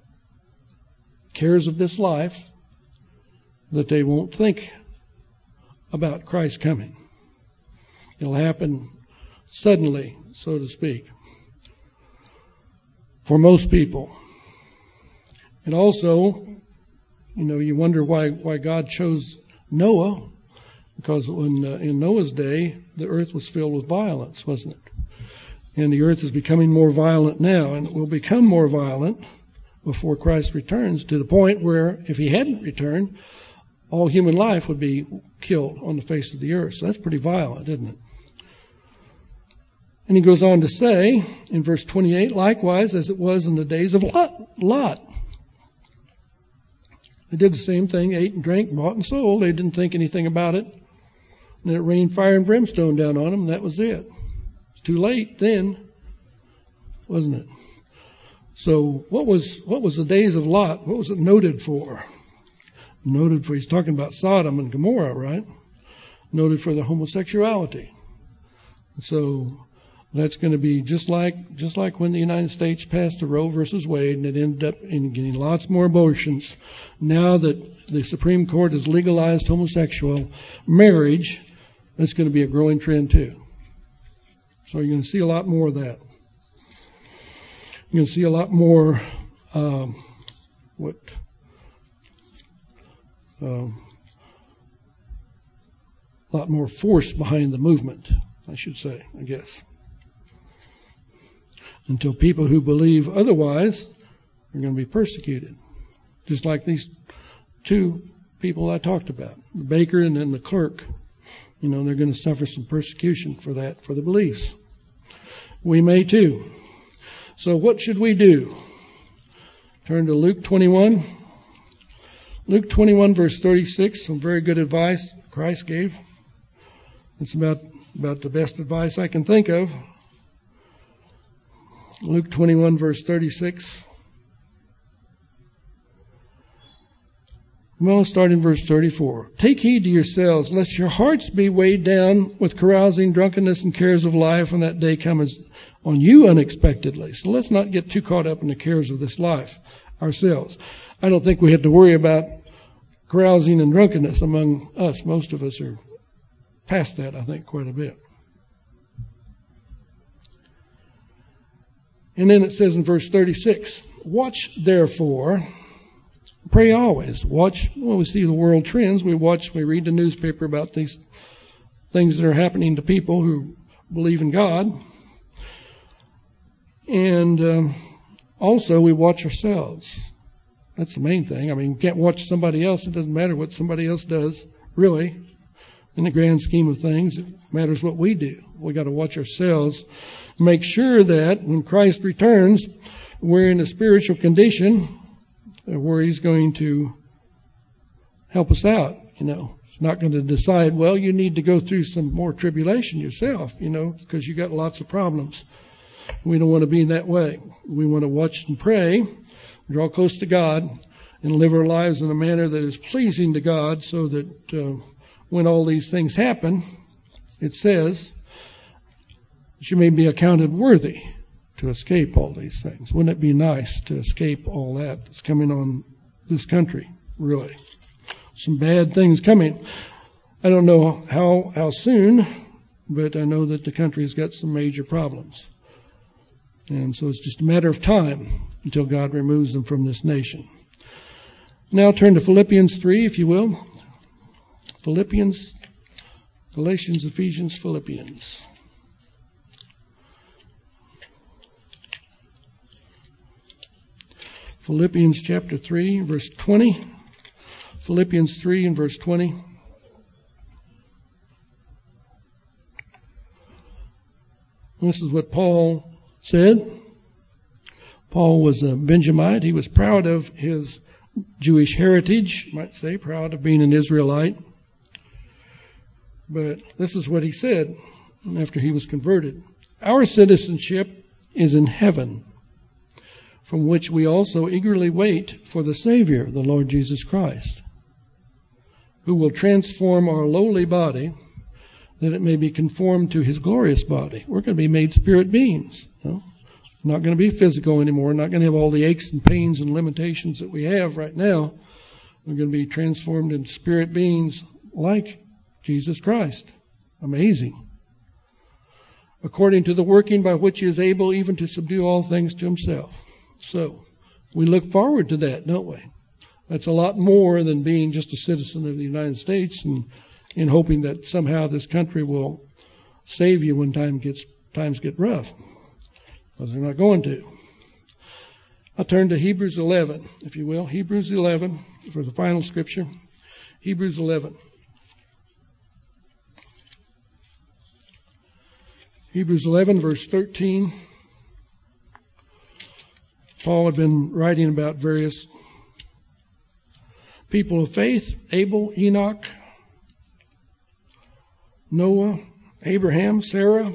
cares of this life that they won't think about Christ coming. It'll happen suddenly, so to speak, for most people. And also, you wonder why God chose Noah, because when in Noah's day, the earth was filled with violence, wasn't it? And the earth is becoming more violent now, and it will become more violent before Christ returns, to the point where if He hadn't returned, all human life would be killed on the face of the earth. So that's pretty violent, isn't it? And he goes on to say in verse 28, "Likewise as it was in the days of Lot. They did the same thing, ate and drank, bought and sold. They didn't think anything about it. And it rained fire and brimstone down on them, and that was it. It's too late then, wasn't it?" So what was the days of Lot? What was it noted for? Noted for, he's talking about Sodom and Gomorrah, right? Noted for the homosexuality. So that's going to be just like when the United States passed the Roe versus Wade, and it ended up in getting lots more abortions. Now that the Supreme Court has legalized homosexual marriage, that's going to be a growing trend too. So you're going to see a lot more of that. You're going to see a lot more a lot more force behind the movement, I should say, I guess. Until people who believe otherwise are going to be persecuted. Just like these two people I talked about, the baker and then the clerk. They're going to suffer some persecution for that, for the beliefs. We may too. So what should we do? Turn to Luke 21. Luke 21, verse 36, some very good advice Christ gave. It's about the best advice I can think of. Luke 21, verse 36. Well, start in verse 34. "Take heed to yourselves, lest your hearts be weighed down with carousing, drunkenness, and cares of life, when that day comes on you unexpectedly." So let's not get too caught up in the cares of this life ourselves. I don't think we have to worry about carousing and drunkenness among us. Most of us are past that, I think, quite a bit. And then it says in verse 36, "Watch therefore, pray always." Watch, when we see the world trends, we read the newspaper about these things that are happening to people who believe in God. And also we watch ourselves. That's the main thing. I mean, you can't watch somebody else. It doesn't matter what somebody else does, really. In the grand scheme of things, it matters what we do. We got to watch ourselves. Make sure that when Christ returns, we're in a spiritual condition where He's going to help us out. It's not going to decide, well, you need to go through some more tribulation yourself, because you got lots of problems. We don't want to be that way. We want to watch and pray, draw close to God, and live our lives in a manner that is pleasing to God, so that when all these things happen, it says that you may be accounted worthy to escape all these things. Wouldn't it be nice to escape all that that's coming on this country, really? Some bad things coming. I don't know how soon, but I know that the country's got some major problems. And so it's just a matter of time until God removes them from this nation. Now turn to Philippians 3, if you will. Philippians, Galatians, Ephesians, Philippians. Philippians chapter 3, verse 20. Philippians 3 and verse 20. This is what Paul said. Paul was a Benjamite. He was proud of his Jewish heritage, you might say, proud of being an Israelite. But this is what he said after he was converted. Our citizenship is in heaven, from which we also eagerly wait for the Savior, the Lord Jesus Christ, who will transform our lowly body that it may be conformed to his glorious body. We're going to be made spirit beings. Not going to be physical anymore. Not going to have all the aches and pains and limitations that we have right now. We're going to be transformed into spirit beings like Jesus Christ. Amazing. According to the working by which he is able even to subdue all things to himself. So, we look forward to that, don't we? That's a lot more than being just a citizen of the United States and hoping that somehow this country will save you when times get rough. Because they're not going to. I'll turn to Hebrews 11, if you will. Hebrews 11 for the final scripture. Hebrews 11. Hebrews 11, verse 13. Paul had been writing about various people of faith: Abel, Enoch, Noah, Abraham, Sarah.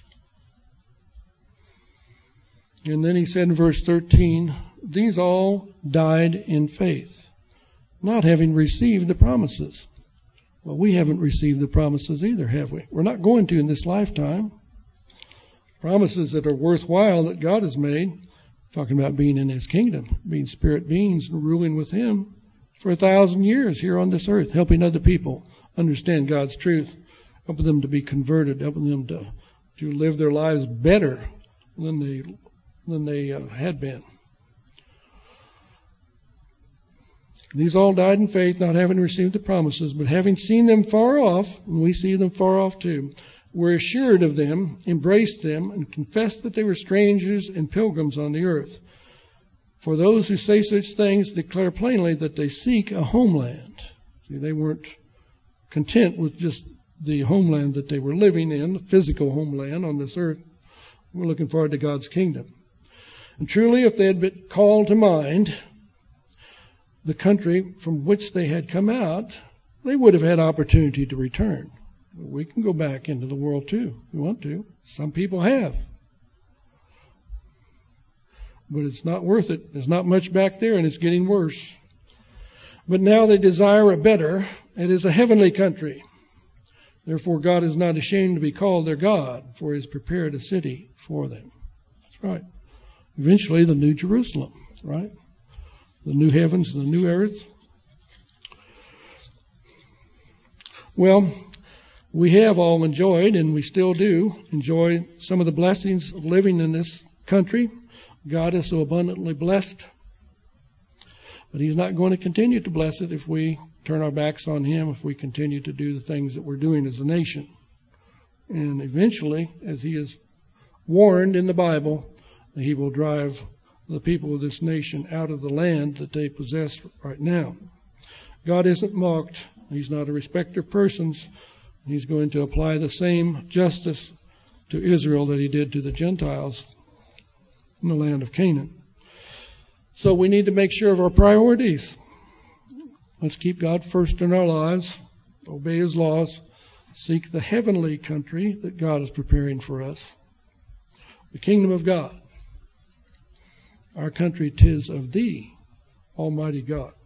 And then he said in verse 13, these all died in faith, not having received the promises. Well, we haven't received the promises either, have we? We're not going to in this lifetime. Promises that are worthwhile that God has made, talking about being in his kingdom, being spirit beings and ruling with him for 1,000 years here on this earth, helping other people understand God's truth, helping them to be converted, helping them to live their lives better than they had been. These all died in faith, not having received the promises, but having seen them far off, and we see them far off too, were assured of them, embraced them, and confessed that they were strangers and pilgrims on the earth. For those who say such things declare plainly that they seek a homeland. See, they weren't content with just the homeland that they were living in, the physical homeland on this earth. We're looking forward to God's kingdom. And truly, if they had been called to mind the country from which they had come out, they would have had opportunity to return. We can go back into the world too, if we want to. Some people have. But it's not worth it. There's not much back there, and it's getting worse. But now they desire a better. It is a heavenly country. Therefore, God is not ashamed to be called their God, for he has prepared a city for them. That's right. Eventually, the New Jerusalem, right? The new heavens and the new earth. Well, we have all enjoyed, and we still do enjoy some of the blessings of living in this country. God is so abundantly blessed. But he's not going to continue to bless it if we turn our backs on him, if we continue to do the things that we're doing as a nation. And eventually, as he is warned in the Bible, he will drive the people of this nation out of the land that they possess right now. God isn't mocked. He's not a respecter of persons. He's going to apply the same justice to Israel that he did to the Gentiles in the land of Canaan. So we need to make sure of our priorities. Let's keep God first in our lives, obey his laws, seek the heavenly country that God is preparing for us, the kingdom of God. Our country 'tis of thee, Almighty God.